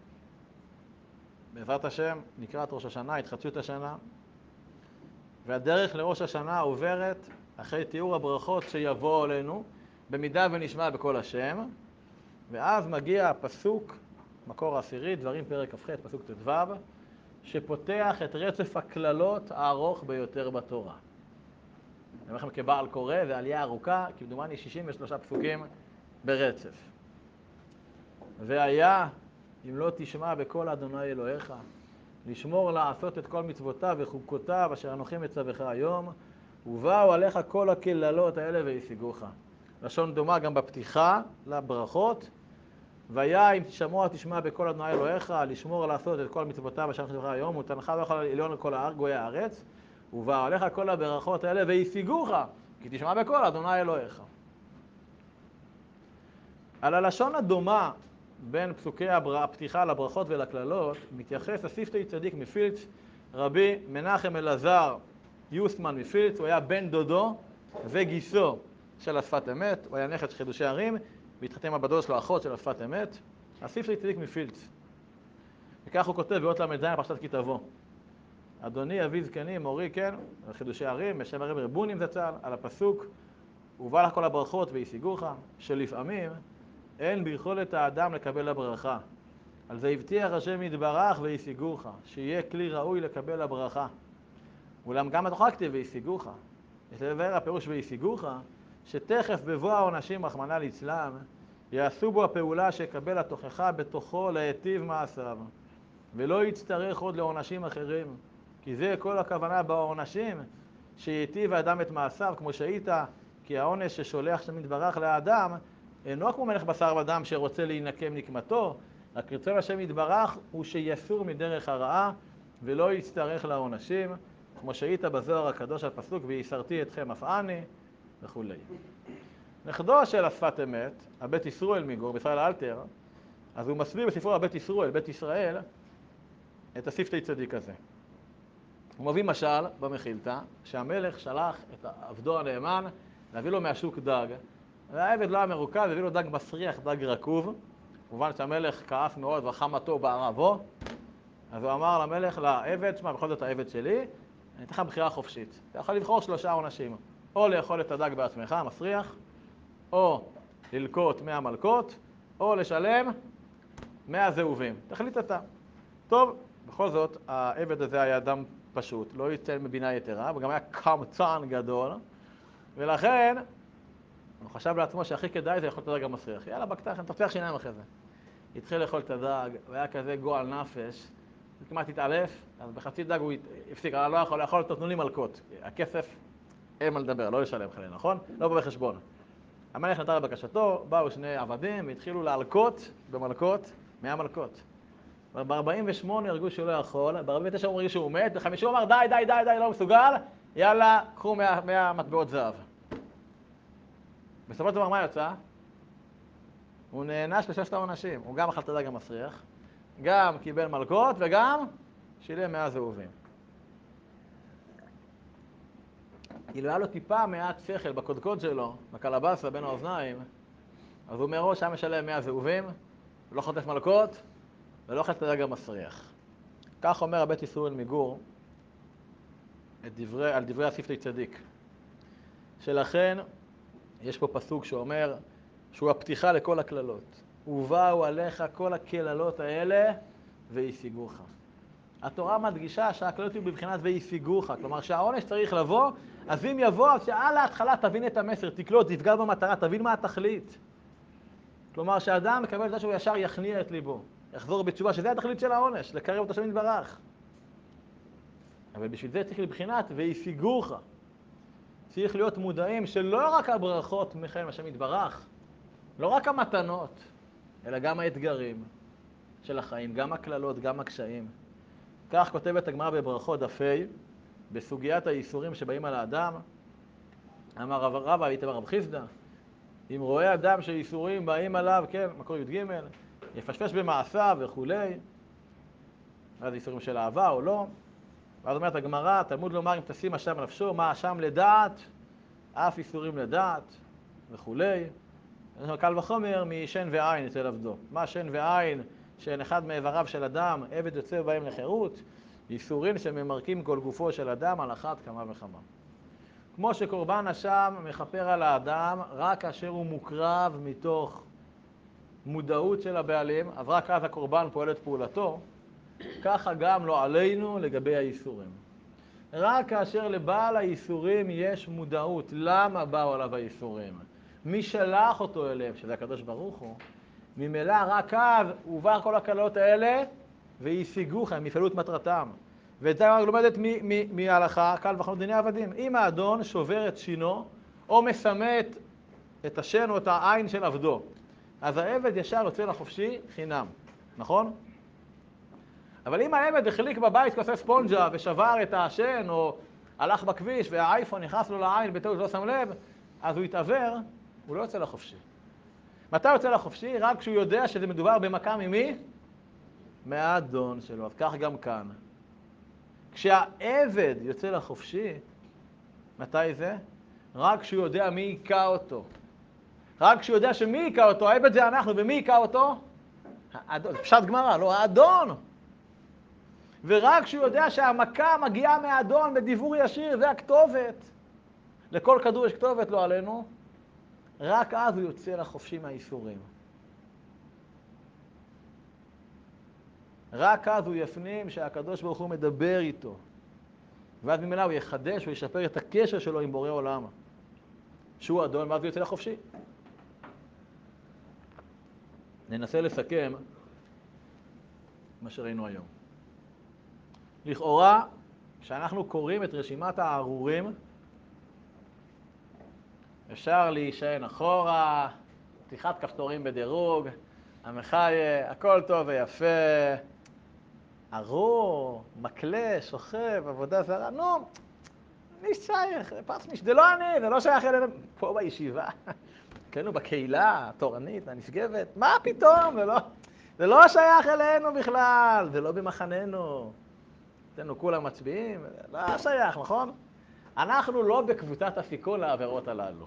בעזרת השם, לקראת ראש השנה, התחדשות השנה, והדרך לראש השנה עוברת אחרי תיאור הברכות שיבואו עלינו, במידה ונשמע בקול השם, ואז מגיע הפסוק, מקור העשירי, דברים פרק כ"ח, פסוק ט"ו, שפותח את רצף הכללות הארוך ביותר בתורה. אני אומר לכם כבעל קורא, זה עלייה ארוכה, כמדומני שישים ושלושה פסוקים ברצף. והיה, אם לא תשמע בקול אדוני אלוהיך, לשמור לעשות את כל מצוותיו וחוקותיו אשר אנוכי מצווך היום, ובאו עליך כל הקללות האלה וישיגוך. לשון דומה גם בפתיחה לברכות. והיה אם תשמוע תשמע בקול אדוני אלוהיך, לשמור לעשות את כל מצוותיו אשר אנוכי מצווך היום, ותנך בך עליון כל ההר גויי הארץ, ובאו עליך כל הברכות האלה וישיגוך, כי תשמע בקול אדוני אלוהיך. על הלשון הדומה בין פסוקי הפתיחה לברכות ולכללות, מתייחס הסיפתא צדיק מפילץ, רבי מנחם אלעזר יוסמן מפילץ, הוא היה בן דודו וגיסו של השפת אמת, הוא היה נכד של חידושי ערים, והתחתן עם בדוד שלו אחות של השפת אמת, הסיפתא צדיק מפילץ. וכך הוא כותב באות ל"ז פרשת כי תבוא. אדוני אבי זקני מורי, כן, חידושי ערים, בשם הרב רבונים זצ"ל, על הפסוק, ובא לך כל הברכות וישיגוך, שלפעמים אין ביכולת האדם לקבל הברכה. על זה הבטיח השם יתברך וישיגוך, שיהיה כלי ראוי לקבל הברכה. אולם גם התוכחה כתיב וישיגוך. יש לבאר הפירוש וישיגוך, שתכף בבוא העונשים רחמנא ליצלן, יעשו בו הפעולה שיקבל התוכחה בתוכו להיטיב מעשיו, ולא יצטרך עוד לעונשים אחרים. כי זה כל הכוונה בעונשים, שיטיב האדם את מעשיו, כמו שהיית, כי העונש ששולח השם יתברך לאדם, אינו כמו מלך בשר ודם שרוצה להינקם נקמתו, רק רצון השם יתברך הוא שיסור מדרך הרעה ולא יצטרך לעונשים, כמו שהיית בזוהר הקדוש על פסוק ויסרתי אתכם אף אני וכו'. נכדו של השפת אמת, הבית ישראל מגור, בישראל אלתר, אז הוא מסביר בספרו הבית ישראל, בית ישראל, את הסיפתא צדיק הזה. הוא מביא משל במחילתא, שהמלך שלח את עבדו הנאמן להביא לו מהשוק דג, והעבד לא היה מרוכז, הביא לו דג מסריח, דג רקוב. כמובן שהמלך כעס מאוד וחמתו בערבו, אז הוא אמר למלך, לעבד, שמע, בכל זאת העבד שלי, אני אתן לך בחירה חופשית. אתה יכול לבחור שלושה עונשים, או לאכול את הדג בעצמך, מסריח, או ללקוט מאה מלקות, או לשלם מאה זהובים. תחליט אתה. טוב, בכל זאת, העבד הזה היה אדם פשוט, לא יצא מבינה יתרה, וגם היה קמצן גדול, ולכן הוא חשב לעצמו שהכי כדאי זה לאכול את הדג המסריח. יאללה, בקטח, אני תפתח שיניים אחרי זה. התחיל לאכול את הדג, והיה כזה גועל נפש, כמעט התעלף, אז בחצי דג הוא הפסיק, לא יכול לאכול אותו, תנו לי מלקות. הכסף, אין מה לדבר, לא לשלם חלילה, נכון? לא בא בחשבון. המלך נתן לבקשתו, באו שני עבדים והתחילו להלקות במלקות, מאה מלקות. ב-ארבעים ושמונה הרגו שהוא לא יכול, ב-ארבעים ותשע הוא הרגיש שהוא מת, ב-חמישים הוא אמר די, די, די, די, לא מסוגל, יאללה, קחו מאה מטבעות זהב. בסופו של דבר מה יצא? הוא נענש לששת העונשים, הוא גם אכל את הדג המסריח, גם קיבל מלקות וגם שילם מאה זהובים. אילו היה לו טיפה מעט שכל בקודקוד שלו, בקלבסה בין האוזניים, אז הוא מראש היה משלם מאה זהובים, לא חוטף מלקות ולא אכל את הדג המסריח. כך אומר הבית ישראל מגור את דברי, על דברי הסיפתא צדיק. שלכן יש פה פסוק שאומר שהוא הפתיחה לכל הכללות. ובאו עליך כל הכללות האלה וישיגוך. התורה מדגישה שהכללות יהיו בבחינת וישיגוך, כלומר שהעונש צריך לבוא, אז אם יבוא, אז שעל ההתחלה תבין את המסר, תקלוט, תפגע במטרה, תבין מה התכלית. כלומר שהאדם מקבל את זה שהוא ישר יכניע את ליבו, יחזור בתשובה, שזה התכלית של העונש, לקרב את השם יתברך. אבל בשביל זה צריך לבחינת וישיגוך. צריך להיות מודעים שלא רק הברכות מחיים השם יתברך, לא רק המתנות, אלא גם האתגרים של החיים, גם הקללות, גם הקשיים. כך כותבת הגמרא בברכות דף ה' בסוגיית הייסורים שבאים על האדם. אמר רב רבא, הייתם רב חיסדא, אם רואה אדם שייסורים באים עליו, כן, מקור י"ג, יפשפש במעשיו וכולי, אז ייסורים של אהבה או לא. ואז אומרת הגמרא, תלמוד לומר אם תשים אשם נפשו, מה אשם לדעת, אף ייסורים לדעת וכולי. קל וחומר משן ועין אצל עבדו. מה שן ועין שאין אחד מאיבריו של אדם, עבד יוצא בהם לחירות, ייסורים שממרקים כל גופו של אדם על אחת כמה וכמה. כמו שקורבן אשם מכפר על האדם רק כאשר הוא מוקרב מתוך מודעות של הבעלים, אז רק אז הקורבן פועל את פעולתו, ככה גם לא עלינו לגבי הייסורים. רק כאשר לבעל הייסורים יש מודעות, למה באו עליו הייסורים? מי שלח אותו אליהם, שזה הקדוש ברוך הוא, ממילא רק אז הובא כל הקללות האלה והשיגוך, הם יפעלו את מטרתם. ואת זה אני לומדת מההלכה, קל וחומר דיני עבדים. אם האדון שובר את שינו, או מסמא את השן או את העין של עבדו, אז העבד ישר יוצא לחופשי חינם, נכון? אבל אם העבד החליק בבית כוסה ספונג'ה ושבר את השן, או הלך בכביש והאייפון נכנס לו לעין בטעות לא שם לב, אז הוא יתעבר, הוא לא יוצא לחופשי. מתי יוצא לחופשי? רק כשהוא יודע שזה מדובר במכה ממי? מהאדון שלו. אז כך גם כאן. כשהעבד יוצא לחופשי, מתי זה? רק כשהוא יודע מי יקע אותו. רק כשהוא יודע שמי יקע אותו, העבד זה אנחנו, ומי יקע אותו? האדון. זה פשט גמרא, לא האדון. ורק כשהוא יודע שהמכה מגיעה מהאדון בדיבור ישיר, זה הכתובת. לכל כדור יש כתובת, לא עלינו. רק אז הוא יוצא לחופשי מהאיסורים. רק אז הוא יפנים שהקדוש ברוך הוא מדבר איתו. ואז ממילא הוא יחדש וישפר את הקשר שלו עם בורא עולם. שהוא אדון, ואז הוא יוצא לחופשי. ננסה לסכם מה שראינו היום. לכאורה, כשאנחנו קוראים את רשימת הארורים, אפשר להישען אחורה, פתיחת כפתורים בדירוג, המחיה, הכל טוב ויפה, ארור, מקלה, שוכב, עבודה זרה, נו, מי שייך, פרסמיש, זה לא אני, זה לא שייך אלינו, פה בישיבה, כאילו בקהילה התורנית, הנשגבת, מה פתאום, זה לא, זה לא שייך אלינו בכלל, זה לא במחננו, אתנו כולם מצביעים, לא שייך, נכון? אנחנו לא בקבוצת הסיכון לעבירות הללו.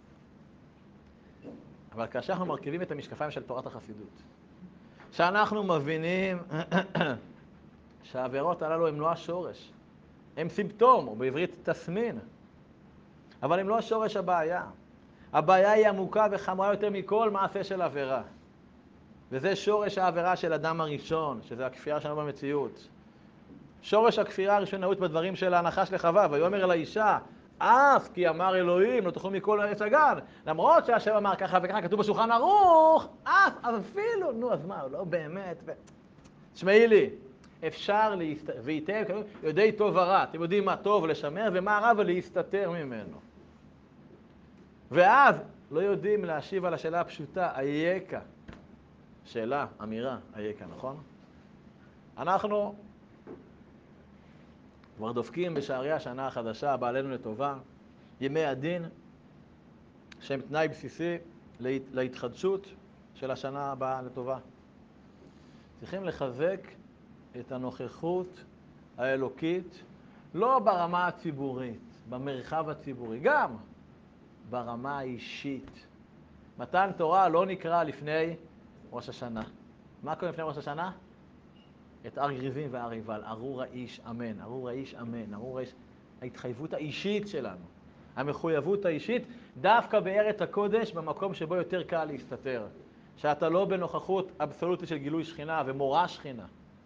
אבל כאשר אנחנו מרכיבים את המשקפיים של תורת החסידות, שאנחנו מבינים שהעבירות הללו הם לא השורש, הם סימפטום, או בעברית תסמין, אבל הם לא השורש הבעיה. הבעיה היא עמוקה וחמורה יותר מכל מעשה של עבירה. וזה שורש העבירה של אדם הראשון, שזה הכפירה שלנו במציאות. שורש הכפירה הראשון נעוץ בדברים של הנחש לחווה, ויאמר אל האישה, אף כי אמר אלוהים, לא תאכלו מכל עץ הגן. למרות שהשם אמר ככה וככה, כתוב בשולחן ערוך, אף, אז אפילו, נו, אז מה, לא באמת. ו... תשמעי לי, אפשר להסתתר, וייתם, יודעי טוב ורע, אתם יודעים מה טוב לשמר ומה רע ולהסתתר ממנו. ואז לא יודעים להשיב על השאלה הפשוטה, אייכה. שאלה, אמירה, אייכה, נכון? אנחנו כבר דופקים בשערי השנה החדשה, בעלינו לטובה, ימי הדין, שהם תנאי בסיסי להתחדשות של השנה הבאה לטובה. צריכים לחזק את הנוכחות האלוקית, לא ברמה הציבורית, במרחב הציבורי, גם ברמה האישית. מתן תורה לא נקרא לפני ראש השנה. מה קורה לפני ראש השנה? את הר גריזים והר עיבל, ארור האיש אמן, ארור האיש אמן, ארור האיש, ההתחייבות האישית שלנו, המחויבות האישית, דווקא בארץ הקודש, במקום שבו יותר קל להסתתר, שאתה לא בנוכחות אבסולוטית של גילוי שכינה ומורה שכינה.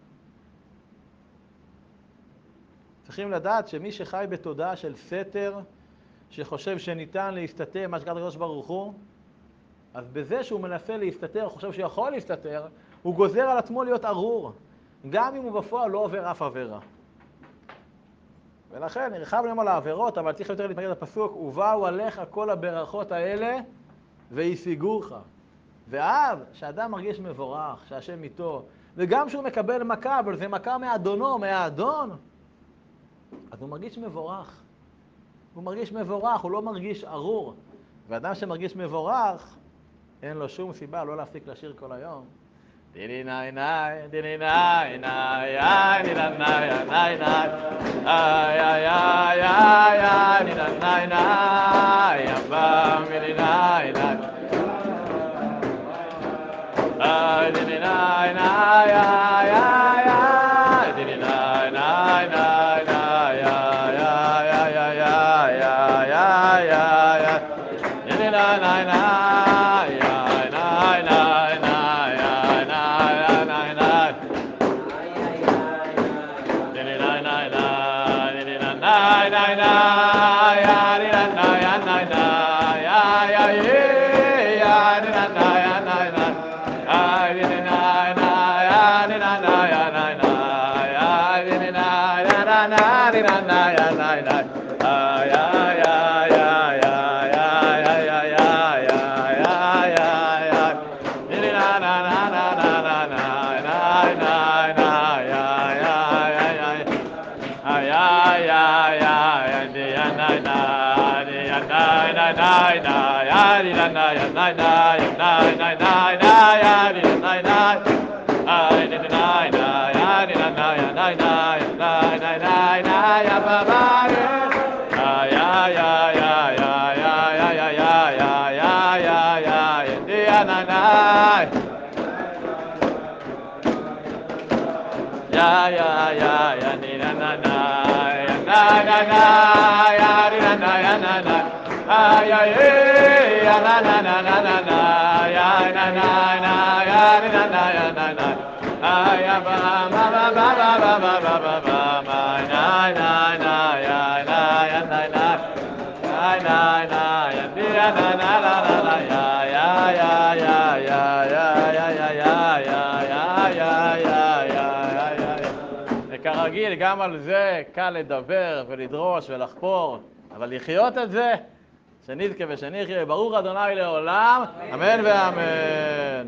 צריכים לדעת שמי שחי בתודעה של סתר, שחושב שניתן להסתתר, מה שקראת הקדוש ברוך הוא, אז בזה שהוא מנסה להסתתר, חושב שיכול להסתתר, הוא גוזר על עצמו להיות ארור. גם אם הוא בפועל לא עובר אף עבירה. ולכן נרחב להם על העבירות, אבל צריך יותר להתמקד בפסוק, ובאו עליך כל הברכות האלה וישיגוך. ואהב שאדם מרגיש מבורך, שהשם איתו, וגם שהוא מקבל מכה, אבל זה מכה מאדונו, מהאדון, אז הוא מרגיש מבורך. הוא מרגיש מבורך, הוא לא מרגיש ארור. ואדם שמרגיש מבורך, אין לו שום סיבה לא להפסיק לשיר כל היום. דיני נאי נאי, דיני נאי נאי, איי דיני נאי נאי נאי, איי איי איי איי איי דיני נאי נאי, אבם דיני נאי נאי, איי דיני נאי נאי איי איי איי דיני נאי נאי נאי נאי, איי איי איי איי איי איי איי איי דיני נאי נאי נאי, איי נאי נאי נאי Nai nai nai, ari nai nai nai nai, ay ay ay, ari nai nai nai nai, ari nai nai nai, ari nai nai nai nai, ari nai nai nai nai, ari nai nai nai nai, ay ay ay ay ay ay ay ay ay ay ay ay, ari nai nai nai nai nai nai nai nai, ay ay ay ay. Ay ay ay ay di nay nay di nay nay nay nay ay di nay nay nay nay nay nay nay nay ay di nay nay ay di nay nay ay di nay nay nay nay nay nay nay nay ba ba ay ay ay ay ay ay ay ay ay ay ay ay ay di nay nay ya ya ya ya di na na na na na na ya di na na ya na na ay ay ya na na na na na na ya na na na ya di na na ya na na ay ba ba ba ba ba ba ba ba ba ba ma na na na ya na ya na na ay na na ya di na na na na na ya ya ya ya ya ya ya ya ya ya ya ya וכרגיל, גם על זה קל לדבר ולדרוש ולחפור, אבל לחיות את זה, שנזכה ושנחיה, ברוך אדוני לעולם, אמן ואמן.